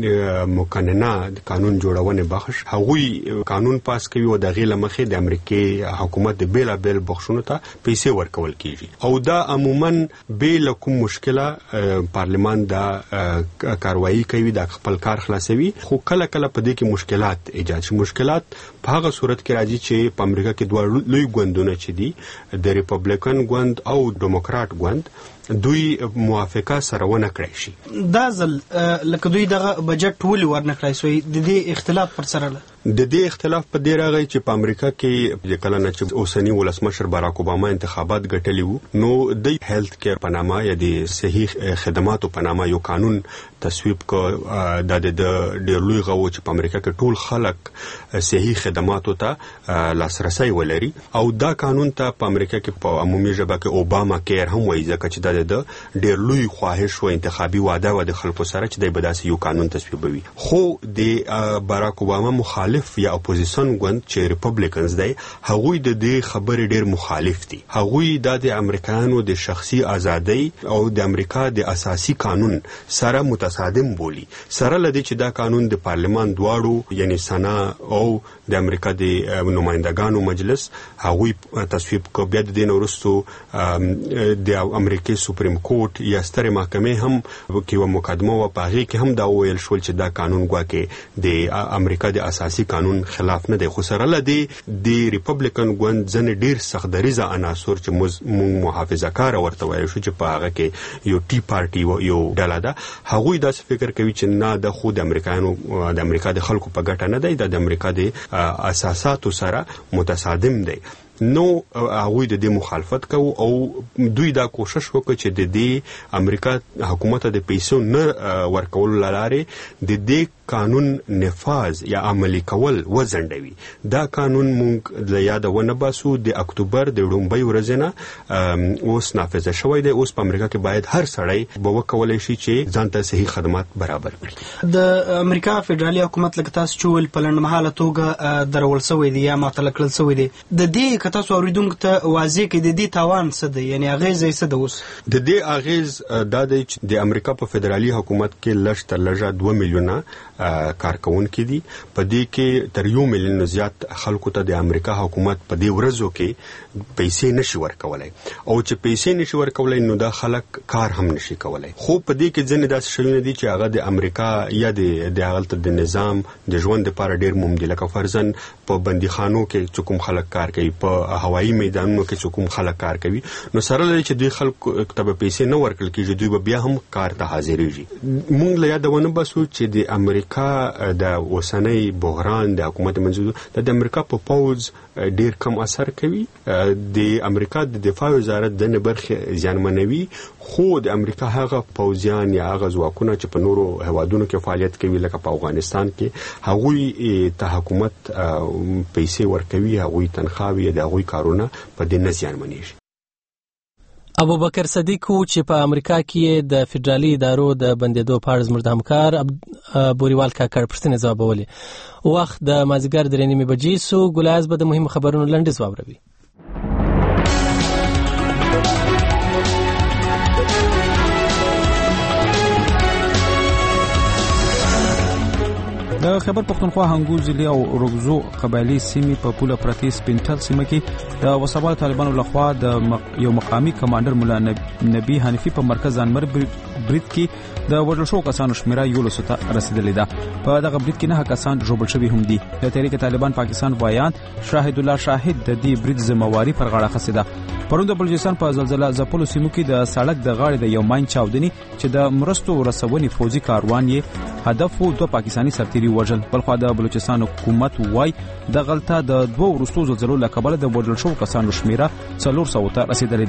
S6: مقننه د قانون جوړونې بخش هغوی قانون پاس کوي او د غیله مخې د امریکای حکومت د بیل بیل بخښونو ته پیسې ورکول کیږي او دا عموما بیل کوم مشکله پارلمان دا کاروایی کوي، د خپل کار خلاصوي، خو کله کله په دې کې مشکلات ایجاد شي. مشکلات په هغه صورت کې راځي چې په امریکا کې دوه لوی ګوندونه چې دي د ریپبلیکن ګوند او ډیموکرات ګوند دوی موافقه سره ونه کړی شي.
S18: دا ځل لکه دوی دغه بجټ ولې ورنه کړای سوی د دې اختلاف پر سره
S6: د دې اختلاف په دې راغی چې په امریکا کې کله نه چې اوسنی ولسمشر باراک اوباما انتخابات ګټلی وو نو د هیلث کیر په نامه یا د صحي خدماتو په نامه یو قانون تصویب کړ د د لوی غو چې په امریکا کې ټول خلک صحي خدماتو ته لاسرسي ولري او دا قانون ته په امریکا کې په عمومي ژبه کې اوباما کیر هم وایي ځکه چې د ډېر لوی خواهش او انتخابي وعده و د خلکو سره چې د بداسي یو قانون تصویبوي. خو د باراک اوباما مخالف یا اپوزیشن ګوند چې ریپبلیکنز دی هغوی د دې خبرې ډېر مخالف دي. هغوی د امریکایانو د شخصي ازادۍ او د امریکا د اساسي قانون سره متصادم بولی، سره لدی چې دا قانون د پارلمان دواړو یعنی سنا او د امریکا د نمائندګانو مجلس هغوی تصویب کو. بیا د دین ورستو د امریکای سپریم کورټ یا ستره محکمه هم کې و مقدمه و پاغي کې هم دا ویل شول چې دا قانون ګواکه د امریکا د اساسي قانون خلاف نه دی. خو سره لدی د ریپبلیکن ګوند ځنه ډیر سخت دریزه عناصر چې مون محافظه کار ورته وایي شو چې په هغه کې یو ټی پارټي و یو ډله ده، هغوی دا فکر کوي چې نه د خود امریکایانو د امریکا د خلکو په ګټه نه دی، د امریکا د اساساتو سره متصادم دی. نو هغوی د دې مخالفت کوي او دوی دا کوشش وکړي چې د دې امریکا حکومت د پیسو نه ورکول لاره د دې قانون نفاذ یا عملی کول وزندوي. دا قانون مونږ د یاد ونه باسو د اکتوبر د لومړۍ ورځې نه اوس نافذ شوی دی. اوس په امریکا کې باید هر سړی به وکولای شي چې ځان ته صحي خدمات برابر کړي.
S18: د امریکا فدرالي حکومت لکه تاسو چول په لنډمهاله توګه درول شوی دی یا معطل کړل شوی دی، د دې که تاسو اوریدونکو ته واضح کړئ د دې تاوان څه دی، یعنی اغیز یې څه ده؟ اوس
S6: د دې اغیز دا دی چې د امریکا په فدرالي حکومت کې لږ تر لږه دوه میلیونه کارکونکي دي. په دې کې تر یو میلیون زیات خلکو ته د امریکا حکومت په دې ورځو کې پیسې نشي ورکولای او چې پیسې نشي ورکولای نو دا خلک کار هم نشي کولای. خو په دې کې ځنې داسې شیونه دي چې هغه د امریکا یا د د هغه د نظام د ژوند لپاره ډیر مهم دي، لکه فرضاً په بندیخانو کې چې کوم خلک کار کوي، په په هوایي میدانونو کې کوم خلک کار کوي نو سره لري چې دوی خلکو ته پیسې نه ورکړل کېږي دوی به بیا هم کار ته حاضرېږي مونږ له یادونه باسو چې د امریکا د اوسنۍ بحران د حکومت منځو د امریکا په پوز ډیر کم اثر کوي د امریکا د دفاع وزارت د برخه زیانمنوي خو د امریکا هغه پوځیان یا هغه ځواکونه چې په نورو هوادونو کې فعالیت کوي لکه په افغانستان کې هغوی ته حکومت پیسې ورکوي هغوی تنخواوي د هغوی کارونه په دې نه زیانمنېږي
S1: ابو بکر صدیق چې په امریکا کې د فدرالي ادارو د بندیدو په اړه زموږ د همکار بوریوال کاکړ پوښتنې ځوابولې وخت د مازیګر درې نیمې بجې سو ګلایز به د مهمو خبرونو لنډیز واوروي
S2: د خیبر پختونخوا هنګو ضلع او روغزو قبایلی سیمې په پوله پرتی سپینټل سیمه کې د وسوال طالبانو لخوا د یو مقامی کمانډر مولا نبی حنفي په مرکز ځانمر برید کې د وژل شو کسانو شمیره یولسو ته رسیدلې ده په دغه برید کې نه کسان ژوبل شوي هم دي د تحریک طالبان پاکستان وایان شاهد الله شاهد د دې برید ذمہواری پر غاړه خسته ده پرون د بلوچستان په زلزلہ ځپلو سیمو کې د سړک د غاړې د یو ماین چاودنی چې د مرستو رسونې فوجي کاروان یې هدف وو دوه پاکستانی سرتیري وژل بلخو د بلوچستان حکومت وای د غلطه د دوه ورستو زلزلو لکبل د وژل شو کسانو شمیره څلور سوه ته رسیدلې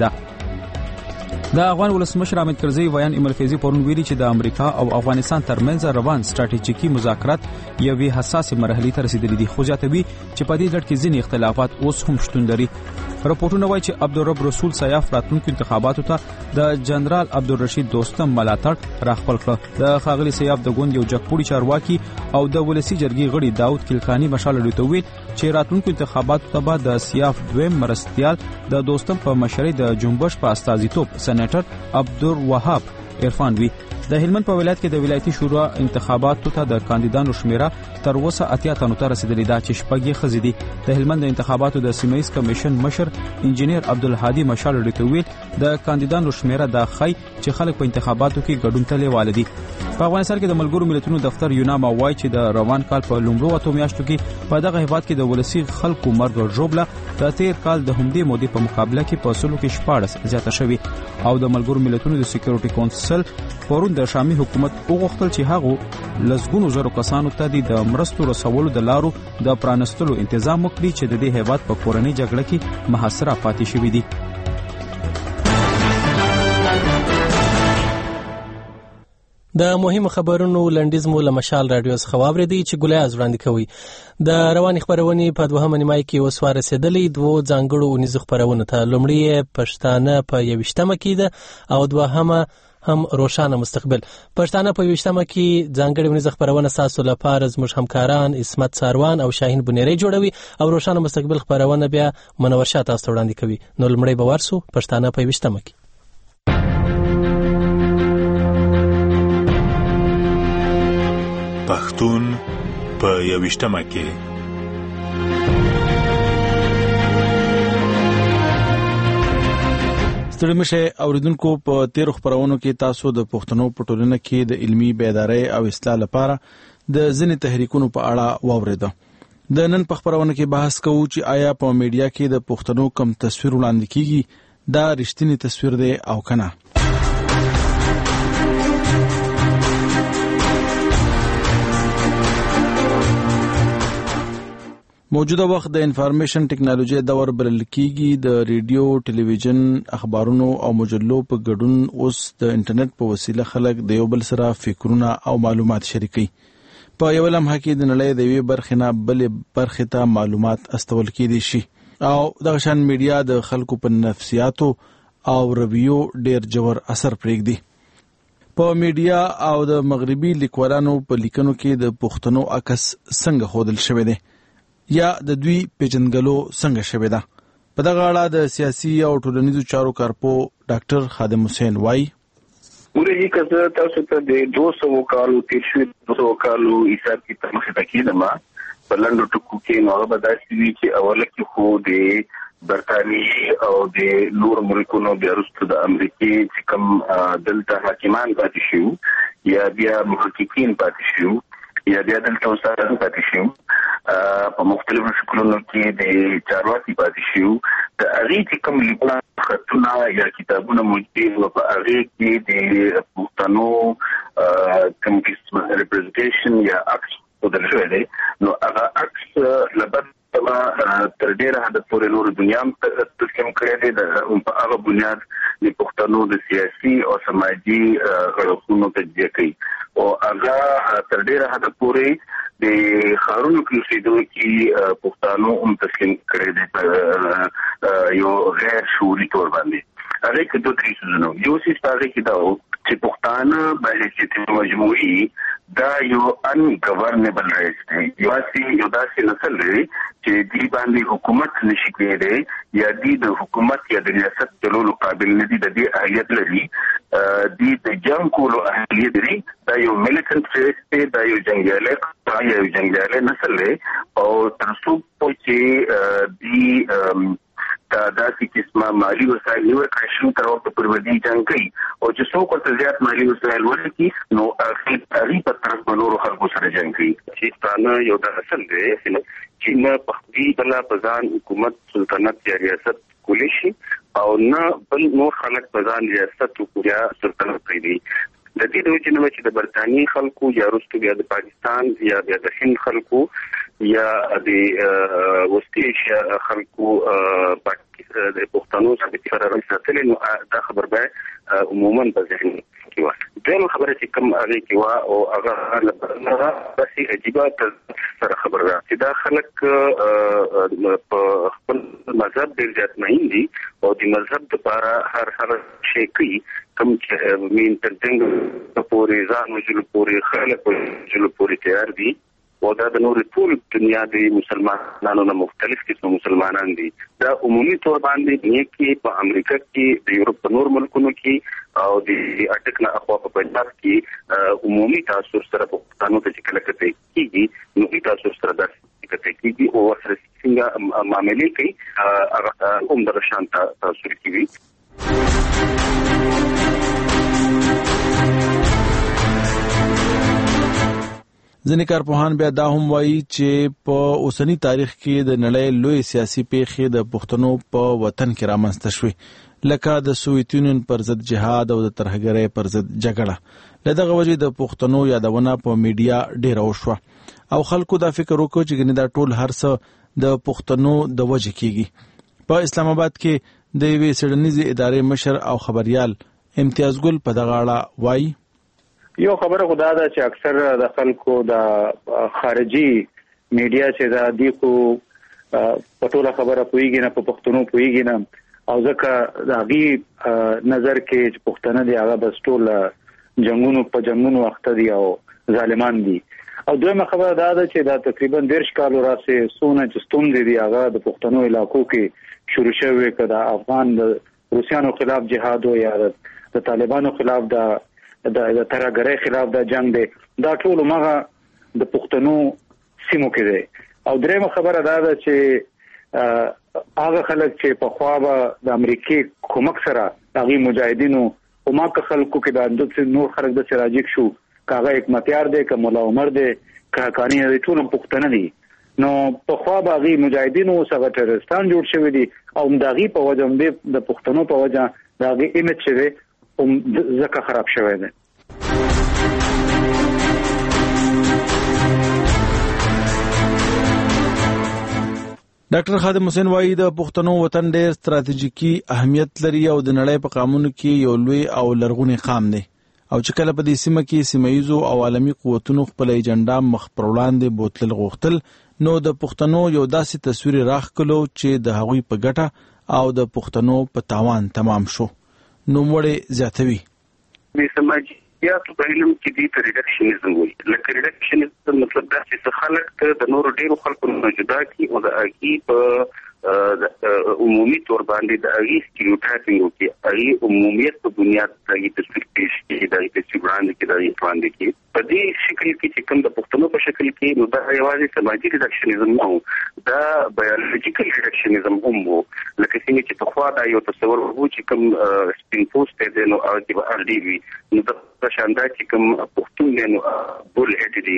S2: ده د افغان ولسمشر حامد کرزي ویان ایمل فیضی پرون ویلي چې د امریکا او افغانستان ترمنځ روان ستراتیژیکي مذاکرات یوې حساسه مرحله ته رسیدلې دي خو ځاتوي چې په دې لړ کې ځینې اختلافات اوس هم شتون لري راپورټونه وایي چې عبدالرب رسول سیاف راتلونکو انتخاباتو ته د جنرال عبدالرشید دوستم ملاتړ راخپل کړ د خاغلی سیاف د ګوند یو جګپوړي چارواکي او د ولسی جرګې غړي داود کلکانی مشال لري ویل چې راتلونکو انتخاباتو ته بعد د سیاف دویم مرستيال د دوستم په مشرۍ د جنبش په استازیتوب سېنیټر عبدالوهاب عرفان وی د هلمند په ولایت کې د ولایتي شورا انتخاباتو ته د کاندیدانو شمیره تر اوسه اتیا تنو ته رسیدلې ده چې شپږ خزې دي د هلمند د انتخاباتو د سیمایي کمیشن مشر انجینیر عبدالهادي مشال لري د کاندیدانو شمیره د خای چې خلک په انتخاباتو کې ګډون ته لیواله دي په افغانستان کې د ملګرو ملتونو دفتر یوناما وایي چې د روان کال په لومړو اتو میاشتو کې په دغه هیواد کې د ولسی خلکو مرګ او ژوبله د تیر کال د همدې مودې په مقابله کې په سلو کې شپاړس زیاته شوې او د ملګرو ملتونو د سکیورټي کونسل پرون د شامي حکومت وغوښتل چې هغه لسګونو زرو کسانو ته د مرستو رسولو د لارو د پرانستلو تنظیم وکړي چې د دې هیواد په کورنۍ جګړه کې محاصره پاتې شوې دي
S1: د مهمو خبرونو لنډیز مو له مشال رادیو څخه واوریدي چې ګلایز وړاندې کوي د رواني خبرونې په دوهمه نیمای کې اوس ورسېدلې دوه ځانګړو اونیزو خبرونه ته لومړی پښتانه په یوشتمه کې ده او دوهمه هم روشانه مستقبل پښتانه په یوشتمه کې ځانګړي اونیزه خبرونه ساسو لپاره زموږ همکاران اسمت ساروان او شاهین بنيري جوړوي او روشانه مستقبل خبرونه بیا منور شاه تاسو وړاندې کوي نو لومړی به ورسو پښتانه په یوشتمه کې
S19: پښتون په یوشتمه کې
S20: ستړي مشه اوریدونکو په تیر خبرونو کې تاسو د پښتنو په ټولنه کې د علمي بیدارۍ او اصلاح لپاره د ځینې تحریکونو په اړه واوریده د نن په خبرونو کې بحث کوو چې آیا په میډیا کې د پښتنو کم تصویر وړاندې کیږي دا رښتینی تصویر دی او کنه موجوده وخت د انفارمیشن ټیکنالوژي دور بلل کیږي د ریډیو ټلویزیون اخبارونو او مجلو په ګډون اوس د انټرنیټ په وسیله خلک د یو بل سره فکرونه او معلومات شریکي په یو لمحه کې د نړۍ د یوې برخې نه بلې برخې ته معلومات استول کېدي شي او د شان میډیا د خلکو په نفسیاتو او رویو ډیر جوړ اثر پرېږدي په میډیا او د مغربي لیکوالانو په لیکنو کې د پښتنو عکس څنګه خودل شوی دی یا د دوی پیژنګلو څنګه شوی ده په دغه اړه د سیاسي او ټولنیزو چارو کارپو ډاکټر خادم حسین وای
S3: ورې کزه تاسو ته د دوه سوه کالو تیر شوی دوه سوه کالو حساب کې تمخه تکیده ما په لندو ټکو کې نو هغه بداسي وی چې اوله کې خو د برتانی او د نور ملکونو د روسو د امریکای چې کوم دلته حاکمان پاتې شو یا بیا محققین پاتې شو یا بیا دلته استادان پاتې شو په مختلفو شکلونو کې د چارواکي پاتې شو د هغې چې کوم لیکونه خطونه یا کتابونه موجود وو په هغې کې د پښتنو کوم قسمه ریپرزنټیشن یا عکس ودل شوی دی نو هغه عکس لبد تر ډیره حد پورې نور دنیا هم تسلیم کړی دی په هغه بنیاد د پښتنو د سیاسي او سماجي غړپونو تجزیه کوي او هغه تر ډیره حد پورې د ښارونو کې اوسېدونکي پښتانو هم تسلیم کړی دی یو غیر شعوري تور باندې هغې کې دوه درې څیزونه یو څیز په هغې کې دا و چې پښتانه بحیثیت مجموعي دا یو ان گورنبل رایټ دی یوازې یو داسې نسل دی چې دی باندې حکومت نشي کېدی یا دی د حکومت یا د ریاست چلولو قابل نه دي د دې اهلیت لري دی د جنګ کولو اهلیت لري دا یو میلیټنټ ریس دی دا یو جنګیالی یا یو جنګیالی نسل دی او تر څو چې دی دا داسې قسمه مالي وسایل ورکړی شو تر وخته پورې به دې جنګ کوي او چې څوک ورته زیات مالي وسایل ورکړي نو هغې په طرف به نورو خلکو سره جنګ کوي چې پښتانه یو دا اصل دی چې نه په خپلې بله په ځان حکومت سلطنت یا ریاست کولی شي او نه بل نور خلک په ځان ریاست یا سلطنت پرېږدي د دې د وجې نه چې د برطانیې خلکو یا وروسته بیا د پاکستان یا بیا د هند خلکو یا د وسطي ایشیا خلکو د پښتنو ثابتي فرهنګ ساتلی نو دا خبر به عموما په ذهن کې وه دویمه خبره چې کوم هغې کې وه او هغه داسې عجیبه سره خبره ده چې دا خلک په خپل مذهب ډېر زیات مین دي او د مذهب دپاره هر هر شی کوي کوم چې مین تر جنګ پورې ځان وژلو پورې خلک وژلو پورې تیار دي او دا د نورې ټول دنیا د مسلمانانو نه مختلف قسم مسلمانان دي دا عمومي طور باندې نه کې په امریکا کې د یورپ په نور ملکونو کې او د اټک نه اخوا په پنجاب کې عمومي تاثر سره په پښتنو ته چې کله کته کېږي نو د تاثر سره داسې کته کېږي او ورسره څنګه معاملې کوي هغه هم دغه شان تاثر کوي
S20: ځینې کارپوهان بیا دا هم وایي چې په اوسنی تاریخ کې د نړۍ لوی سیاسي پیښې د پښتنو په وطن کې رامنځته شوې لکه د سوویت یونین پر ضد جهاد او د ترهګرۍ پر ضد جګړه له دغه وجې د پښتنو یادونه په میډیا ډېره وشوه او خلکو دا فکر وکړ چې ګنې دا ټول هر څه د پښتنو د وجې کېږي په اسلام آباد کې د یوې څېړنیزې ادارې مشر او خبریال امتیاز ګل په دغه اړه وایي
S7: یو خبره خدا ده چې اکثر د خلکو د خارجي میډیا چې دا دی خو په ټوله خبره پوهېږي نه په پښتنو پوهېږي نه او ځکه د هغې نظر کې چې پښتانه دي هغه بس ټول جنګونو په جنګونو اخته دي او ظالمان دي او دویمه خبره دا ده چې دا تقریبا دېرش کالو راسې څونه چې ستونزې دي هغه د پښتنو علاقو کې شروع شوې که د افغان د روسیانو خلاف جهاد و یا د طالبانو خلاف د د ترهګرۍ خلاف د جنگ دی دا ټول مغه د پښتنو سیمو کې دی او درېمه خبره دا ده چې هغه خلک چې په خوا به د امریکې کومک سره هغې مجاهدینو کومک خلکو کې د اندوس نور خلک د سراجیک شو که هغه حکمتیار دی که ملا عمر دی که حقاني دی ټول پښتانه دي نو په خوا به هغې مجاهدینو اوس هغه ټرستان جوړ شوي دي او د هغې په وجه هم د پښتنو په وجه د هغې ایمیج چې دی هم ځکه خراب شوی دی
S20: ډاکټر خادم حسین وایي د پښتنو وطن ډېر ستراتیژیکي اهمیت لري او د نړۍ په قامونو کې یو لوی او لرغونی قام دی او چې کله په دې سیمه کې سیمه‌ییزو او عالمي قوتونو خپل ایجنډا مخ پر وړاندې بوتلل غوښتل نو د پښتنو یو داسې تصویر راخکلو چې د هغوی په ګټه او د پښتنو په تاوان تمام شو نو موړې زیاتوي
S3: د سماجیاتو په علم کې دې ته ریډکشنیزم وایي لکه ریډکشنیزم مطلب دا چې خلک ته د نورو ډېرو خلکو نه جدا کړي او د هغې په عمومي طور باندې د هغې سټیریوټایپینګ وکړي هغې عمومیت په بنیاد د هغې تصویر پیش کړي د هغې تصویر وړاندې کړي د هغې وړاندې کړي په دې شکل کې چې کوم د پښتنو په شکل کې نو دا یوازې سماجي ریډکشنیزم نه و دا بایولوژیکل ریډکشنیزم هم و لکه څنګه چې پخوا دا یو تصور و چې کوم سپین پوسټ دی نو هغه کې به ار ډي وي نو د شاندا چې کوم پښتون دی نو بول هډ دی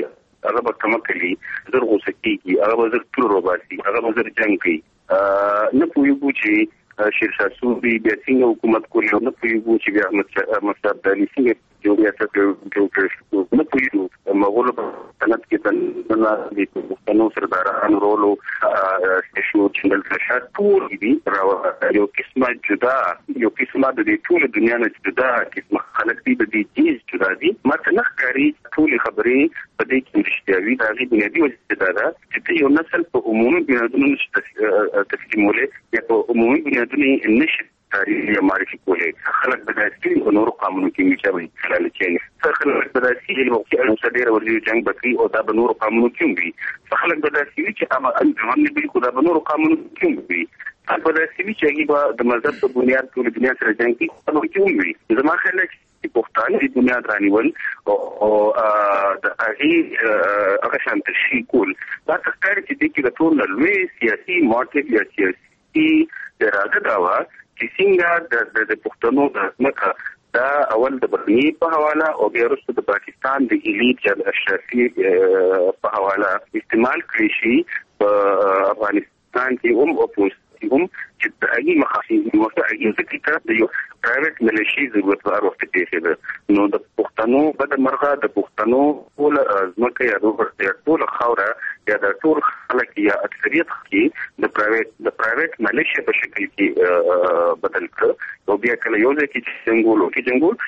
S3: هغه به کم کړي زر غوسه کیږي هغه به زر ټول روباسي هغه به زر جنگ کوي نه پوهیږو چې شیرشاه سوري بیا څنګه حکومت کوي نه پوهیږو چې بیا احمد شاه ابدالي څنګه جوړیا څه کوي نه پوهیږو مغول په سنت کې د پښتنو سردارانو رولو شنو چندل شاه ټول دي راو یو قسمه جدا یو قسمه د ټول دنیا نه جدا قسمه خلک دي د دې جدا دي ماته نه ښکاري ټول خبرې په دې کې رښتیاوي دا غي بنیادی وجه ده چې یو نسل په عمومي بنیادونو تسلیموله یا په عمومي بنیادونو نشي تاریخ یا معرفي کولای خلک د داسې په نورو قانونو کې میچوي خلل چې خلک د داسې یو وخت چې صدر ورلي جنگ بکی او دا په نورو قانونو کې وي خلک د داسې چې اما انځوان نه بل خدا په نورو قانونو کې وي په داسې چې هغه د مذهب په بنیاد ټول دنیا سره جنگ کوي په کې وي زما خیال چې پښتانه د دنیا درانیول او د هغه هغه شانت شي کول دا څنګه چې د کې ټول لوی سیاسي مارکیټ یا سیاسي اراده دا و چې څنګه د پښتنو د ځمکه دا اول د برني په حواله او بیا وروسته د پاکستان د ایلیټ یا اشرافي په حواله استعمال کړی شي په افغانستان کې هم او هم چې د هغه مخاطب مخاطب ذکر د یو پرایویټ ملیشي ضرورت وروسته کېږي نو د پښتنو بد مرغه د پښتنو ټول ځمکه یا د ټول خوره یا د ټول خلک یا اکثریت کې د پرایویټ د پرایویټ ملیشیا په شکل کې بدل کړ او بیا کله یو ځای کې څنګه کې جنگول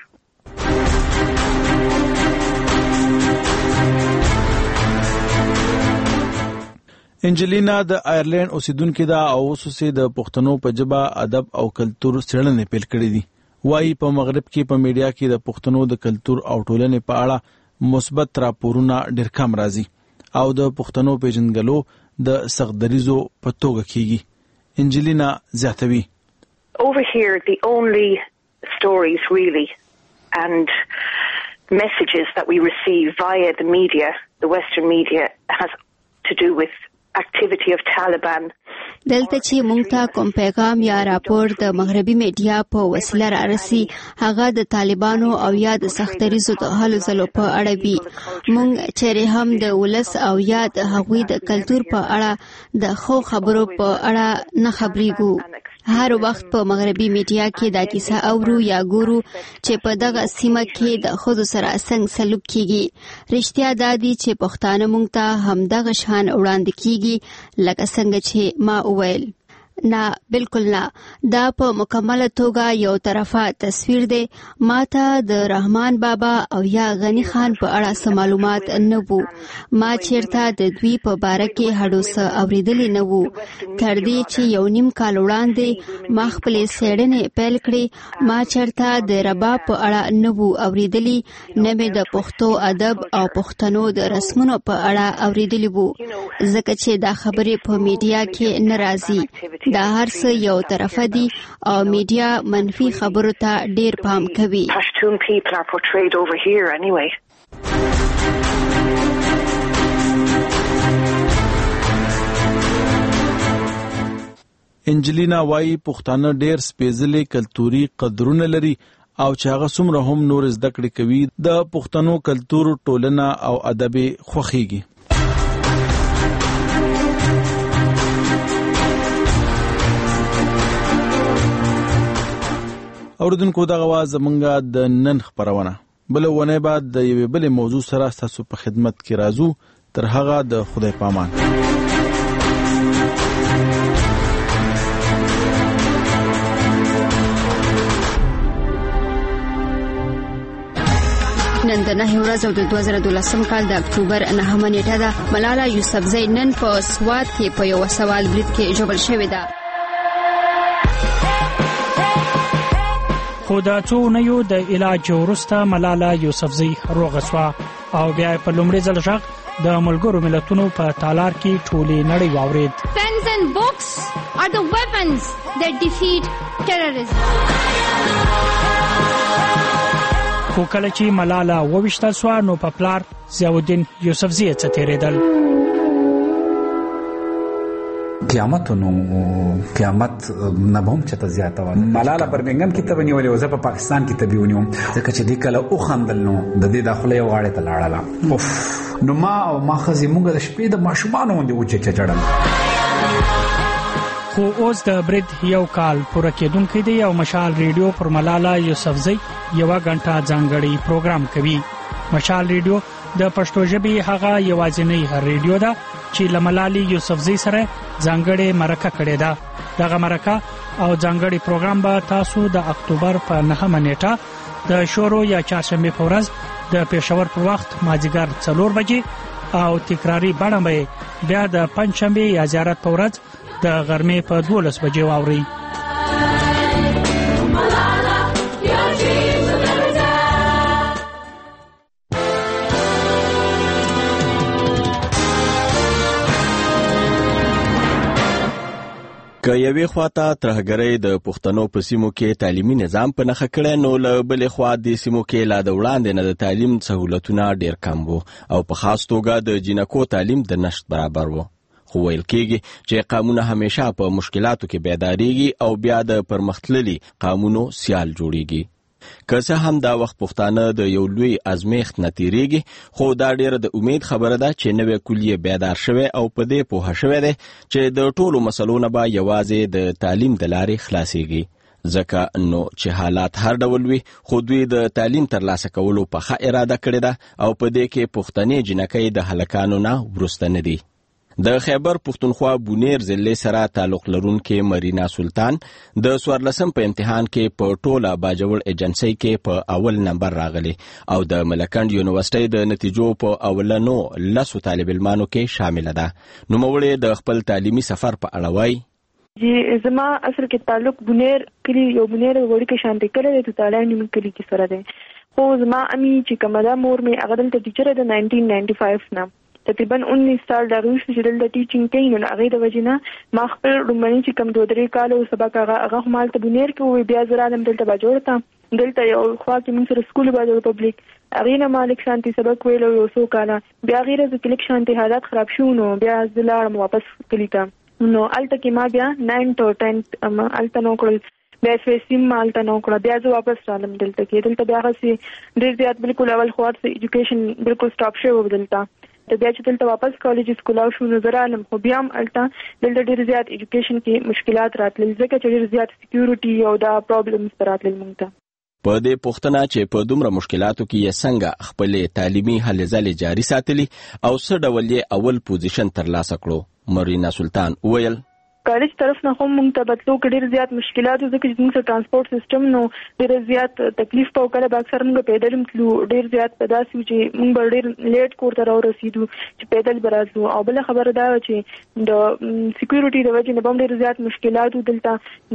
S20: انجلینا د آیرلند اوسیدونکو دا او اوسه د پښتنو په جبا ادب او کلچر څېړنې پیل کړې دي وايي په مغرب کې په میډیا کې د پښتنو د کلچر او ټولنې په اړه مثبت راپورونه ډېر کم راځي او د پښتنو پیژندګلو د سختدریزو په توګه کیږي انجلینا زیاتوي
S21: Over here the only stories really and messages that we receive via the media the western media has to do with activity of Taliban
S9: دلته چې مونږ ته کوم پیغام یا راپور د مغربي میډیا په وسیله رارسي هغه د طالبانو او یا د سختریزو د حل زلو په اړه وي مونږ چې هم د ولس او یا د هغوی د کلچر په اړه د خو خبرو په اړه نه خبرېږو هر وخت په مغربي میډیا کې دا کیسه اورو یا ګورو چې په دغه سیمه کې د خود سره څنګه سلوک کیږي رښتیا دا دي چې پښتانه مونږ ته هم دغه شان وړاندې کیږي لکه څنګه چې ما وویل نه بالکل نه دا په مکمله توګه یو طرفه تصویر دی ماته د رحمان بابا او یا غنی خان په اړه سم معلومات نه وو ما چیرته د دوی په باره کې هډوسه اوریدلې نه وو تر دې چې یو نیم کال وړاندې ما خپل سیړنې پیل کړې ما چیرته د رباب په اړه نه وو اوریدلې نه مې د پښتو ادب او پښتنو د رسمونو په اړه اوریدلې وو ځکه چې دا خبرې په میډیا کې نه راځي دا هر څه یو طرفه دي او میډیا منفي خبرو ته ډیر پام کوي
S21: Pashtun people are portrayed over here anyway
S20: انجلینا وايي پښتانه ډیر سپېڅلي کلتوري قدرونه لري او چې هغه څومره هم نور زده کړې کوي د پښتنو کلتور ټولنه او ادب خوخيږي اوردونکو دغه واز زمونږه د نن خبرونه بل ونه بعد د یوې بل موضوع سره تاسو په خدمت کې راځو تر هغه د خدای پامان
S9: نن د نهه ورځې او د دوه زره دولسم کال د اکتوبر نهمه نیټه ده ملاله یوسفزۍ نن په سوات کې په یو سوال برید کې ژوبل شوې ده
S22: خو د څو اونیو د علاج وروسته ملاله یوسفزۍ روغه شوه او بیا په لومړي ځل غږ د ملګرو ملتونو په تالار کې ټولې نړۍ واورید
S23: Pens and books are the weapons that defeat terrorism
S22: خو کله چې ملاله وویشتل شوه نو په پلار ضیاءالدین یوسفزۍ څخه تیریدل
S4: قیامت نو قیامت نه به هم چته زیاته وه. ملاله برمنګم کې ته ونیولې وه، زه په پاکستان کې ته ونیوم ځکه چې دې کله وخندل نو د دې دا خوله یې غاړې ته لاړله. اوف نو ما او ما ښځې مونږ د شپې د ماشومانو غوندې وچچچړل.
S22: خو اوس د برید یو کال پوره کېدونکی دی او مشال ریډیو پر ملاله یوسفزۍ یوه غنټه ځانګړی پروګرام کوي. مشال ریډیو د پښتو ژبې هغه یوازینی ریډیو ده چې له ملالۍ یوسفزۍ سره ځانګړې مرکه کړې ده. دغه مرکه او ځانګړی پروګرام به تاسو د اکتوبر په نهمه نیټه د شورو یا چهارشنبې په ورځ د پېښور پر وخت مازدیګر څلور بجې او تکراری بڼه به بیا د پنځشنبې یا زیارت په ورځ د غرمې په دولس بجې واوري.
S10: که یوې خواته ترهګرۍ د پښتنو په سیمو کې تعلیمي نظام په نښه کړی، نو له بلې خوا د سیمو کې لا د وړاندې نه د تعلیم سهولتونه ډېر کم وو او په خاص توګه د جینکو تعلیم د نشت برابر وو. خو ویل کېږي چې قامونه همیشه په مشکلاتو کې بیداریږي او بیا د پرمختللي قامونو سیال جوړیږي. که څه هم دا وخت پښتانه د یو لوی ازمیښت نه تیریږي، خو دا ډېره د امید خبره ده چې نوې کلیه بیدار شوی او په دې پوهه شوی دی چې د ټولو مسلو نه به یوازې د تعلیم د لارې خلاصیږي. ځکه نو چې حالات هر ډول وي، خو دوی د تعلیم ترلاسه کولو په ښه اراده کړې ده او په دې کې پښتنې جنکۍ د هلکانو نه وروسته نه دي. د خیبر پښتونخوا بونیر ضلع سره تعلق لرونکي مرینا سلطان د څوارلسم په امتحان کې په ټوله باجوړ ایجنسۍ کې په اول نمبر راغلي او د ملکند یونیورسيټي د نتیجو په اولنو لسو طالب علمانو کې شامل ده. نوموړی د خپل تعلیمي سفر په اړه وایي:
S12: جی زما اصل کې تعلق بونیر کلی یو بونیر وړي کې شانتي کړی د تعلیم نیمه کلی کې سره ده. خو زما امي چې کومه ده مور مې هغه دلته ټیچر ده نایزده نوي پنځه نه تقریبا انیس سال دا روس چې دلته ټیچینګ کوي، نو هغه د وجنه ما خپل رومنی چې کم دوه درې کال او سبق هغه هغه مال ته بنیر کې وي. بیا زرا دم دلته باجوړه دلته یو خوا کې موږ سره سکول باندې پبلک هغه نه مالک شانتي سبق ویلو یو څو کاله. بیا غیره د کلیک شانتي حالات خراب شو، نو بیا زلاړم واپس کلیکا. نو الته کې ما بیا ناین ټو ټن الته نو کړل، بیا فیسیم مالته نو کړل. بیا زه واپس رالم دلته کې. دلته بیا غسي ډیر زیات بالکل اول خوات ایجوکیشن بالکل سټاپ شو دلته. ته بیا چې دلته واپس کالج سکول او شو نظر عالم خو بیا هم الته دلته ډیر زیات ایجوکیشن کې مشکلات راتلل، ځکه چې ډیر زیات سکیورټي او دا پرابلمز راتلل مونږ ته.
S10: په دې پوښتنه چې په دومره مشکلاتو کې یې څنګه خپل تعلیمي هلې ځلې جاري ساتلي او څه ډول یې اول پوزیشن ترلاسه کړو، مرینا سلطان وویل:
S12: کالج طرف نه هم مونږ ته بدلو کې ډیر زیات مشکلات، ځکه چې موږ سره ترانسپورت سیستم نو ډیر زیات تکلیف په کله به اکثر موږ پیدل تلو. ډیر زیات پداسي چې موږ ډیر لیټ کور ته راورسېدو چې پیدل برازو. او بل خبره دا چې د سکیورټي د وجې نه هم ډیر زیات مشکلات دلته.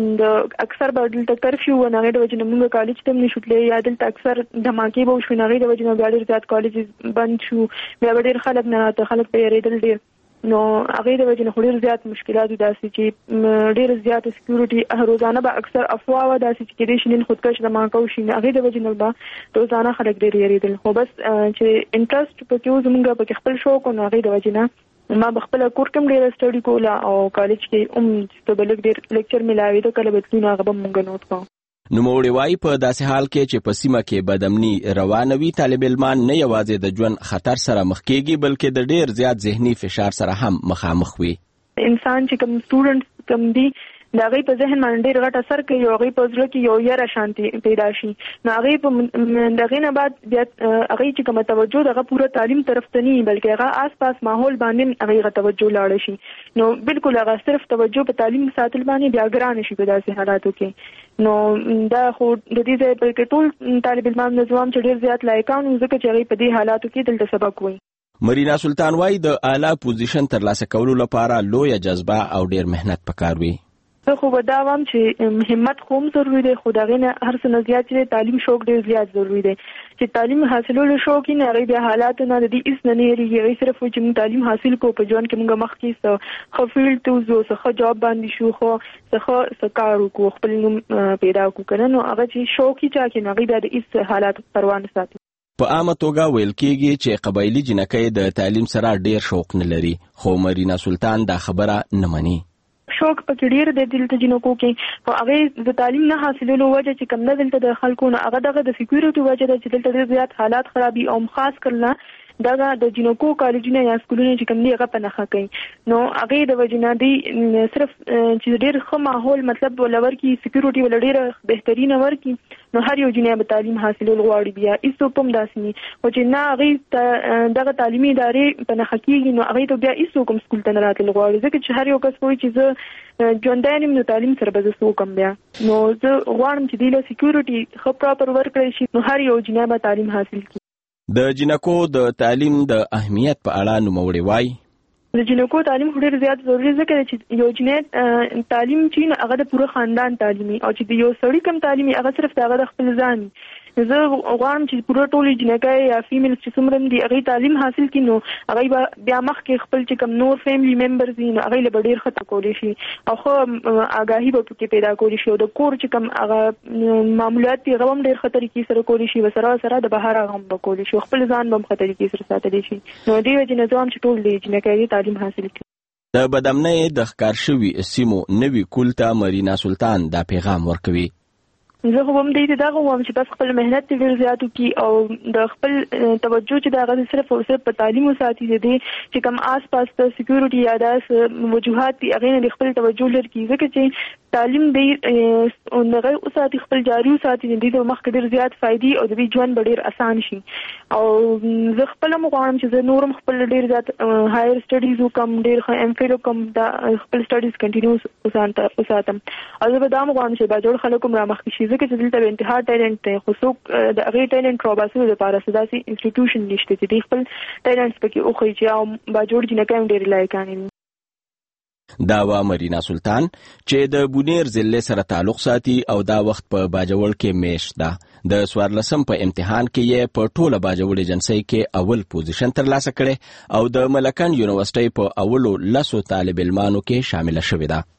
S12: د اکثر به دلته کرفیو و نه د وجې نه موږ کالج ته نشو تللی، یا دلته اکثر دماکې به وشو نه د وجې نه ډیر زیات کالج بند شو. بیا ډیر خلک نه راته خلک په یریدل ډیر، نو هغه د وجه نه ډیر زیات مشکلات داسي چې ډیر زیات سکیورټي روزانه به اکثر افوا و داسي چې کېدې شي نن خودکش د ماکو شي، هغه د وجه نه به روزانه خلک ډیر یریدل. خو بس چې انټرست پکې زمونږ په خپل شوق او هغه د وجه نه ما بخپل کور کوم ډیر سټډي کوله او کالج کې هم ته بلګ ډیر لیکچر ملاوي ته کله بدلونه هغه مونږ نوٹ کوو.
S10: نوموړی وایي په داسې حال کې چې په سیمه کې بدامني روانه وي، طالب علمان نه یوازې د ژوند خطر سره مخ کېږي بلکې د ډیر زیات ذهني فشار سره هم مخامخ وي.
S12: انسان چې کوم سټوډنټ کوم دي دا غي په ذهن باندې ډیر غټ اثر کوي او غي په ځل کې یو یاره شانتي پیدا شي. نو هغه په دغه نه بعد بیا هغه چې کوم توجه دغه پوره تعلیم طرف ته نه بلکې هغه آس پاس ماحول باندې هغه توجه لاړ شي. نو بالکل هغه صرف توجه په تعلیم ساتل باندې بیا ګران شي په داسې حالاتو کې. نو دا خو د دې ځای په کې ټول طالب علمان نظام چې ډیر زیات لایقان ځکه چې هغه په دې حالاتو کې دلته سبق وایي.
S10: مرینا سلطان وایي د اعلی پوزیشن ترلاسه کولو لپاره لویه جذبه او ډیر مهنت پکار وي.
S12: زه خو به دا وایم چې همت خوم ضروري دی، خو دغه نه هر څه نه زیات چې تعلیم شوق ډیر زیات ضروري دی. چې تعلیم حاصلولو شوق نه لري بیا حالات نه د دې اس نه لري، صرف چې موږ تعلیم حاصل کو په ژوند کې موږ مخ کې څه خفیل ته زو څه جواب باندې شو خو څه څه کار کو خپل نوم پیدا کو کنه. نو هغه چې شوق چا کې نه بیا د اس حالات پروا نه ساتي.
S10: په عامه توګه ویل کېږي چې قبایلی جنکۍ د تعلیم سره ډیر شوق نه لري، خو مرینا سلطان دا خبره نه مني.
S12: شوق پکې ډیر د دلته جنکو کې او هغه د تعلیم نه حاصلولو وجه چې کم نه دلته د خلکو نه هغه دغه د سکیورټي وجه د چې دلته ډیر زیات حالات خرابي او خاص کړل دغه د جنکو کالجونه یا سکولونه چې کم دی هغه په نخښه کوي نو هغه د وجنه دی صرف چې ډیر ښه ماحول مطلب ولور کې سکیورټي ول ډیر بهترینه ورکی نو هر یو جنې به تعلیم حاصلول غواړي بیا هیڅ کوم داسني او چې نه هغه دغه تعلیمي ادارې په نخښه کېږي نو هغه ته بیا هیڅ کوم سکول ته نه راتل غواړي ځکه چې هر یو کس وایي چې زه ژوندانیم نو تعلیم سره به زه کوم بیا نو زه غواړم چې د سکیورټي ښه پراپر ورکړي شي نو هر یو جنې به تعلیم حاصل کړي
S10: د جنکو د تعلیم د اهمیت په اړه نوموړی وایي
S12: د جنکو تعلیم ډېر زیات ضروري ځکه چې یو جنې تعلیم چې هغه د پوره خاندان تعلیمي او چې د یو سړي کم تعلیمي هغه صرف هغه د خپل ځان زه غواړم چې پوره ټولې جنکۍ یا فیمیل چې څومره دي هغه تعلیم حاصل کړي نو هغه بیا مخکې خپل چې کم نور فیملی ممبرز دي نو هغه له ډېر ښه کولی شي او خو آگاهي به پکې پیدا کولی شي او د کور چې کم هغه معمولات دي هغه هم ډېر ښه طریقې سره کولی شي وسره سره د بهر هغه هم به کولی شي خپل ځان به هم ښه طریقې سره ساتلی شي نو دې وجې نه زه هم چې ټول دې جنکۍ تعلیم حاصل کړي
S10: د بدامنۍ د ښکار شوي سیمو نوي کول ته مرینا سلطان دا پیغام ورکوي
S12: زه خو هم دې ته دا غواړم چې بس خپل مهنت ډېر زیات وکړي او د خپل توجه چې د هغه صرف او صرف په تعلیم وساتي دي چې کوم آس پاس د سکیورټي یا د وجوهات دي هغه نه خپل توجه لري ځکه چې تعلیم دې او هغه وساتي خپل جاري وساتي دي د مخ ډېر زیات فائدې او د دې ژوند ډېر اسان شي او زه خپل هم غواړم چې زه نورم خپل ډېر زیات هایر سټډیز وکم ډېر ښه ایم فیل وکم دا خپل سټډیز کنټینیو وساتم او زه به دا غواړم چې با جوړ خلکو را مخکې شي ځکه چې دلته به انتها ټیلنټ دی خو څوک د هغې ټیلنټ راباسلو دپاره څه داسې انسټیټیوشن نشته چې دوی خپل ټیلنټس پکې وښیي چې او با جوړ جنکۍ هم ډېرې لایقانې وي
S10: دا وا مرینا سلطان چې د بونیر ضلع سره تعلق ساتي او دا وخت په باجوړ کې میشت ده د څوارلسم په امتحان کې یې په ټوله باجوړ ایجنسۍ کې اول پوزیشن ترلاسه کړی او د ملکن یونیورسيټي په اولو لسو طالب علمانو کې شامل شوې ده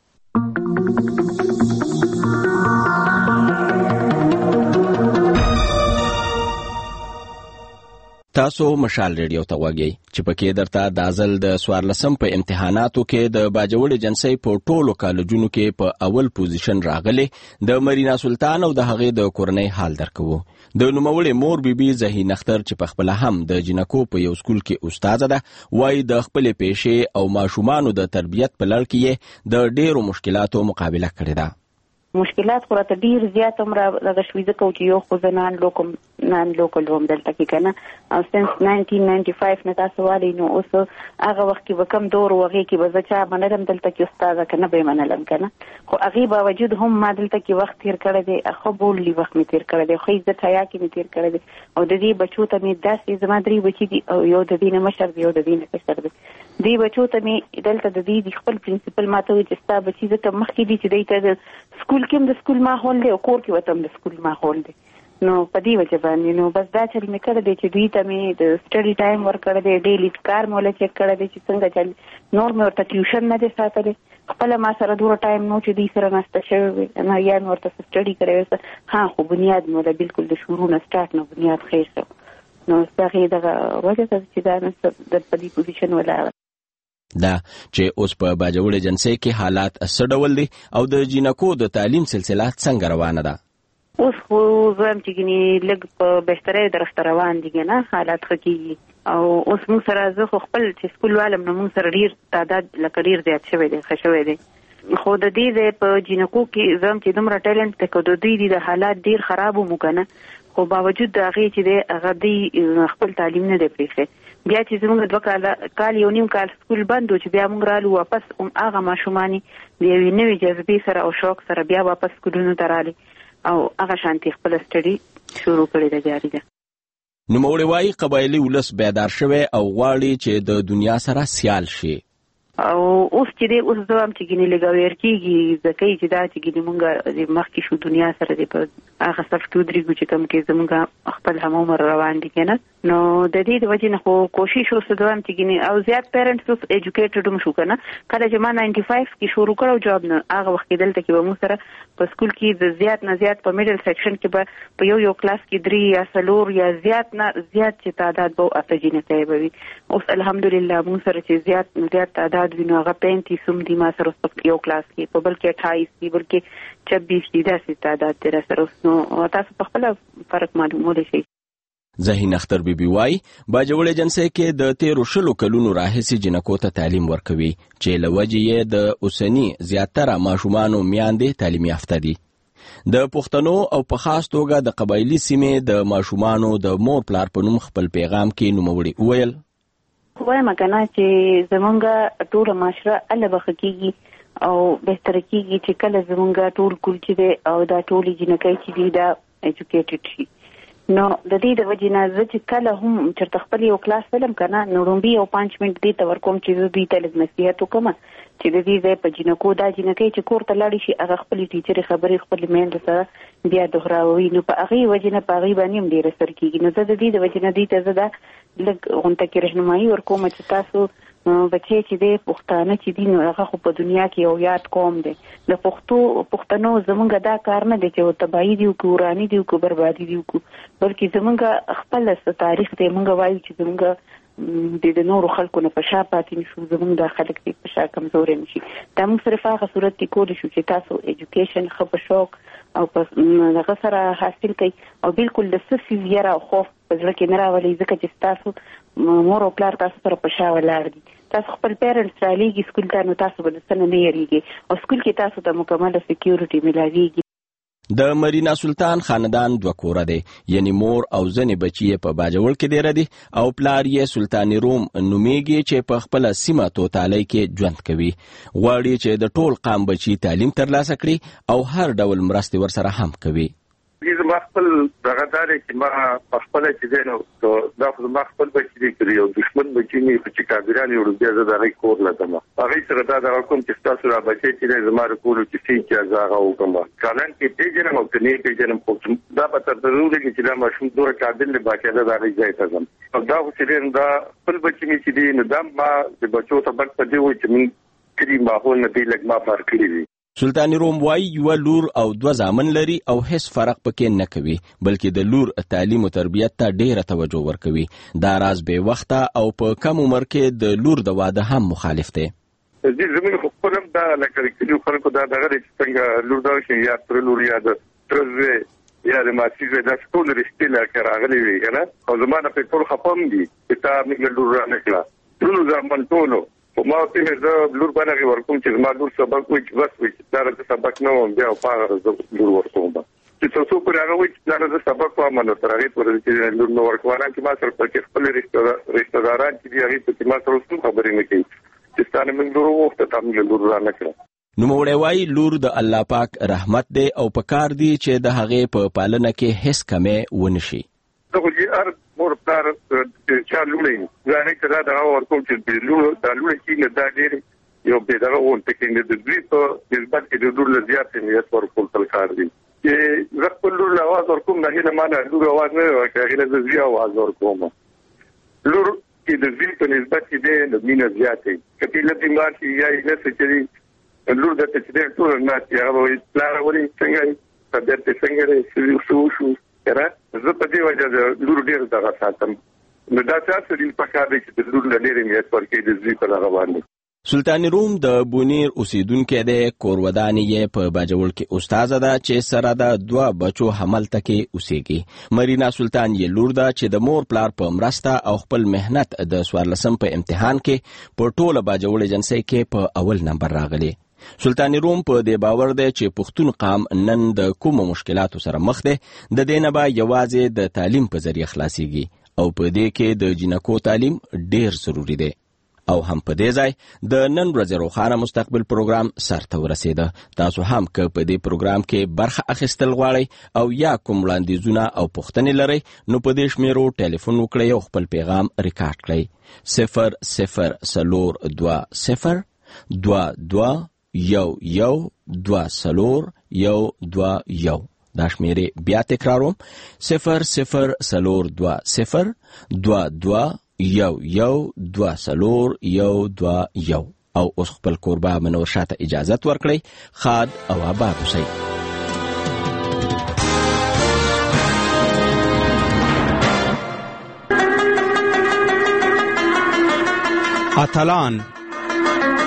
S10: تاسو مشال ریډیو ته وګورئ چې پکې درته د ازل د څوارلسم په امتحاناتو کې د باجوړ ایجنسۍ په ټولو کالجونو کې په اول پوزیشن راغلي د مرینا سلطان او د هغې د کورنۍ حال درکوو د نوموړې مور بیبي زهی نختر چې په خپل هم د جنکو په یو سکول کې استاد ده وایي د خپل پیښې او ماشومانو د تربیت په لړ کې د ډېرو مشکلاتو مقابله کړې ده
S8: مشکلات خو راته ډیر زیات هم راغلي شوي ځکه چې یو خو زه نان لوکم نان لوکل وم دلته کې که نه او سنس ناینټین ناینټي فایف نه تاسو والی نو اوس هغه وخت کې به کم دور و هغې کې به زه چا منلم دلته کې استاده که نه به یې منلم که نه خو هغې باوجود هم ما دلته کې وخت تېر کړی دی ښه بولي وخت مې تېر کړی دی ښه عزت حیا کې مې تېر کړی دی او د دې بچو ته مې داسې زما درې بچي دي او یو د دې نه مشر دی یو د دې نه کشر دی دې بچو ته مې دلته د دې د خپل پرنسپل ما ته وایي چې ستا بچي ځکه مخکې دي چې دی ته د سکول کې هم د سکول ماحول دی او کور کې ورته هم د سکول ماحول دی نو په دې وجه باندې نو بس دا چل مې کړی دی چې دوی ته مې د سټډي ټایم ورکړی دی ډیلي کار مې ورله چیک کړی دی چې څنګه چل نور مې ورته ټیوشن نه دی ساتلی خپله ما سره دومره ټایم نو چې دوی سره ناسته شوی وي نه یا مې ورته سټډي کړی وی ها خو بنیاد مې ورله بالکل د شروع نه سټارټ نه بنیاد خیر شو نو د هغې دغه وجه ته چې دا نه په دې پوزیشن ولاړه
S10: دا چې اوس په باجوړ ایجنسۍ کې حالات څه ډول دي او د جینکو د تعلیم سلسله څنګه روانه ده
S8: اوس خو زم چې ګنې لږ په بهترۍ درخته روان دي که نه حالات ښه کېږي او اوس موږ سره زه خو خپل چې سکول والم نو موږ سره ډېر تعداد لکه ډېر زیات شوی دی ښه شوی دی خو د دې ځای په جینکو کې زم چې دومره ټیلنټ دی که د دوی دي د حالات ډېر خراب ومو که نه خو باوجود د هغې چې دی هغه دوی خپل تعلیم نه دی پرېښی بیا چې زموږ دوه کاله کال یو نیم کال سکول بند و چې بیا موږ رالو واپس هم هغه ماشومانې د یوې نوې جذبې سره او شوق سره بیا واپس سکولونو ته رالي او هغه شانتي خپله سټډي شروع کړې ده جاري ده
S10: نوموړی وایي قبایلي ولس بیدار شوی او غواړي چې د دنیا سره سیال شي
S8: او اوس چې دی اوس زه هم چې ګینې لږ اویر کېږي ځکه چې دا چې ګینې مونږ مخکې شو دنیا سره دی په هغه صف کې ودرېږو چې کوم کې زمونږ خپل هم عمر روان دي که نه نو د دې د وجې نه خو کوشش اوس دوام چې ګینې او زیات پیرنټس اوس ایجوکیټډ هم شو که نه کله چې ما ناینټي فایف کې شروع کړی جاب نه هغه وخت کې دلته کې به موږ سره په سکول کې د زیات نه زیات په میډل سیکشن کې به په یو یو کلاس کې درې یا څلور یا زیات نه زیات چې تعداد به اته جینکۍ به وي اوس الحمدلله موږ سره چې زیات زیات تعداد اولاد وینو هغه پینتیس هم دي ما سره یو کلاس کې په بل کې اٹھائیس دي بل کې چوبیس دي داسې تعداد دی سره. نو تاسو په خپل فرق معلومولی شئ.
S10: زهین اختر بی بی وای باجوړ ایجنسی کې د تیرو شلو کلونو راهیسې جنکو ته تعلیم ورکوي چې لوجه یې د اوسنی زیاتره ماشومانو میاندې تعلیم یافته دي. د پښتنو او په خاص توګه د قبایلی سیمې د ماشومانو د مور پلار په نوم خپل پیغام کې نوموړي وویل
S8: وایم کنه چې زمونږ ټول معاشره الله بخکیږي او بهتر کیږي چې کله زمونږ ټول کول چې او دا ټول جنکای چې دی دا ایجوکیټډ شي. نو د دې د وجې نه زه چې کله هم چېرته خپل یو کلاس فلم که نه نو لومبي یو پنځ منټ دې ته ورکوم چې زه دوی ته لږ نصیحت وکړم چې د دې ځای په جنکو دا جنکۍ چې کور ته لاړې شي هغه خپلې ټیچرې خبرې خپلې میندو سره بیا دوهراوي. نو په هغې وجې نه په هغې باندې هم ډېر اثر کېږي. نو زه د دې د وجې نه دوی ته زه دا لږ غونته کې رهنمایي ورکوم چې تاسو بچی چې دی پښتانه چې دي نو هغه خو په دنیا کې یو یاد قوم دی. د پښتو پښتنو زمونږ دا کار نه دی چې تباهي دي وکړو وراني دي وکړو بربادي دي وکړو بلکې زمونږ خپل تاریخ دی. مونږ وایو چې زمونږ د نورو خلکو نه په شا پاتې نشو زمونږ دا خلک دی په شا کمزوري نشي. دا موږ صرف هغه صورت کې کولی شو چې تاسو ایجوکیشن ښه په شوق او په هغه سره حاصل کړئ او بالکل د څه څیز یره او خوف په زړه کې نه راولئ ځکه چې ستاسو مور او پلار تاسو سره په شا ولاړ دي. تاسو خپل پیرنټس رالیږي سکول ته نو تاسو به د څه نه یریږئ او سکول کې تاسو ته مکمله سکیورټي ملاویږي.
S10: د مرینا سلطان خاندان دوه کوره دی یعنی مور او ځنې بچي په باجوړ کې ډیره دي او پلار یې سلطان روم نومیږي چې په خپل سیمه توتالۍ کې ژوند کوي. غواړي چې د ټول قام بچي تعلیم ترلاسه کړي او هر ډول مرستې ورسره هم کوي.
S3: زه ما خپل دغه داري چې ما خپل چې دینو دا خو ما خپل بچی دی کړی او دښمن بچی نه چې کابران یو بیا زه دغه کور لته ما هغه سره دا د کوم چې تاسو را بچی چې زماره کول چې سي چې هغه وکم کالن کې دې جنم او کني کې جنم په دا په تر ضروري چې دا ماشوم دوه قابل له باقاعده دا راځي ته ځم او دا چې دا خپل بچی می چې دی نو دا ما د بچو ته بد پدې وي چې من کړي ماحول نه دی لګ ما بار کړی.
S10: سلطان روم وای یو لور او دو زامن لري او هیڅ فرق پکې نه کوي بلکې د لور تعلیم او تربیت ته ډیره توجه ورکوي. دا راز به وخته او په کم عمر کې د لور د واده هم مخالف دی.
S3: دې زموږ خپلم دا لکه کلیو خلکو دا دغه څنګه لور دا شي یا تر لور یا د ترزه یا د ماسیزه د ټول رښتیا لکه راغلي وي کنه او زمانه په ټول خپم دي چې تا موږ لور را نکړه ټول زمان ټولو په ما ته زه لور باندې ورکوم چې ما لور سبق وي چې بس وي دا د سبق نه وم بیا په هغه لور ورکوم چې تاسو پر هغه وي چې دا د سبق په منو تر هغه پر چې لور نو ورکوانه چې ما سره په خپل رشتہ داران چې هغه په ما سره څه خبرې نه کوي چې ستانه موږ لور وخت ته موږ لور را نه کړو.
S10: نو موږ وایي لور د الله پاک رحمت دی او پکار دی چې د هغه په پالنه کې هیڅ کمې ونشي.
S3: دغه چې ار مور پلار چې لولې ځانې کړه دا ورکوم چې لور د لور کې دا ډېر یو به دا وونته کې د دې په نسبت کې د لور لزیات نیت ورکول تل کار دي چې زه خپل لور आवाज ورکوم نه نه مانه لور आवाज نه ورکړي نه د زیات आवाज ورکوم. لور کې د دې په نسبت کې د مینه زیاتې کله چې ما چې یا نه سچري لور د تچدې ټول نه چې هغه پلار وري څنګه په دې څنګه شو شو کړه زه په دې وجه د لور ډیر دغه ساتم نو دا تاسو دې په کار دي چې د لور لري نیت ورکړي د زی په لغه باندې.
S10: سلطان روم د بونیر اوسیدونکو د کورودانې په باجوړ کې استاد ده چې سره د دوه بچو حمل تکي اوسېږي. مرینا سلطان یې لور ده چې د مور پلار په مرسته او خپل مهنت د سوارلسم په امتحان کې په ټوله باجوړ ایجنسی کې په اول نمبر راغلي. سلطان روم په دې باور دی چې پښتون قام نن د کومو مشکلاتو سره مخ دی د دې نه به یوازې د تعلیم په ذریعه خلاصيږي او په دې کې د جنکو تعلیم ډیر ضروری دی. او هم په دې ځای د نن ورځې روښانه مستقبل پروګرام سرته ورسېده. تاسو هم که په دې پروګرام کې برخه اخیستل غواړئ او یا کوم وړاندیزونه او پوښتنې لرئ نو په دې شمیرو ټلیفون وکړئ او خپل پیغام ریکارډ کړئ. صفر صفر څلور دوه صفر دوه دوه یو یو دوه څلور یو دوه یو. دا شمیرې بیا تکراروم صفر صفر څلور دوه صفر دوه دوه یو یو دوه څلور یو دوه یو. او اوس خپل کوربه منور شاته اجازت ورکړئ. خاد او آباد اوسئ.
S2: اتلان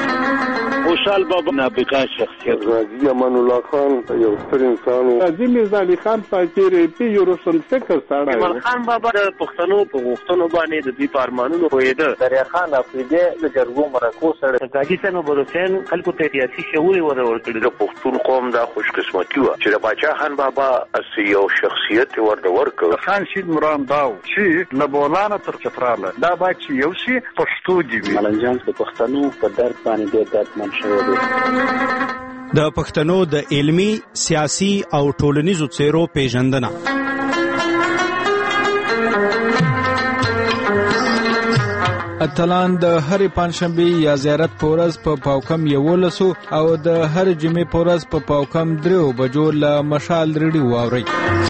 S11: مشال بابا نابغه شخصیت
S13: غازی امان الله خان یو ستر انسان و
S14: قاضي میرزا علي خان فقیر پی یو روشن فکر سره
S24: ایمان خان بابا د پښتنو په غوښتنو باندې د دې پارمانونو وېده دریا خان افریدي د جرګو مرکو سره قاضي سم بروسین خلکو ته سیاسي شعور ورورکړي
S25: د پښتون قوم د خوش قسمتي و چې د باچا خان بابا اسی یو شخصیت ورته ورکړ.
S14: خان شید مرام داو چې لبولانه تر چتراله دا با چې یو شي پښتو دی وی
S24: ملنجان د پښتنو په درد باندې ډېر دردمن شوی دی.
S26: د پښتنو د علمی، سیاسي او ټولنیزو څیرو پیژندنه
S20: اتلان د هرې پنځشنبه یا زیارت پورز په پا پاوکم یولسو او د هر جمعې پورز په پا پاوکم دریو بجو له مشال ریډیو واوري.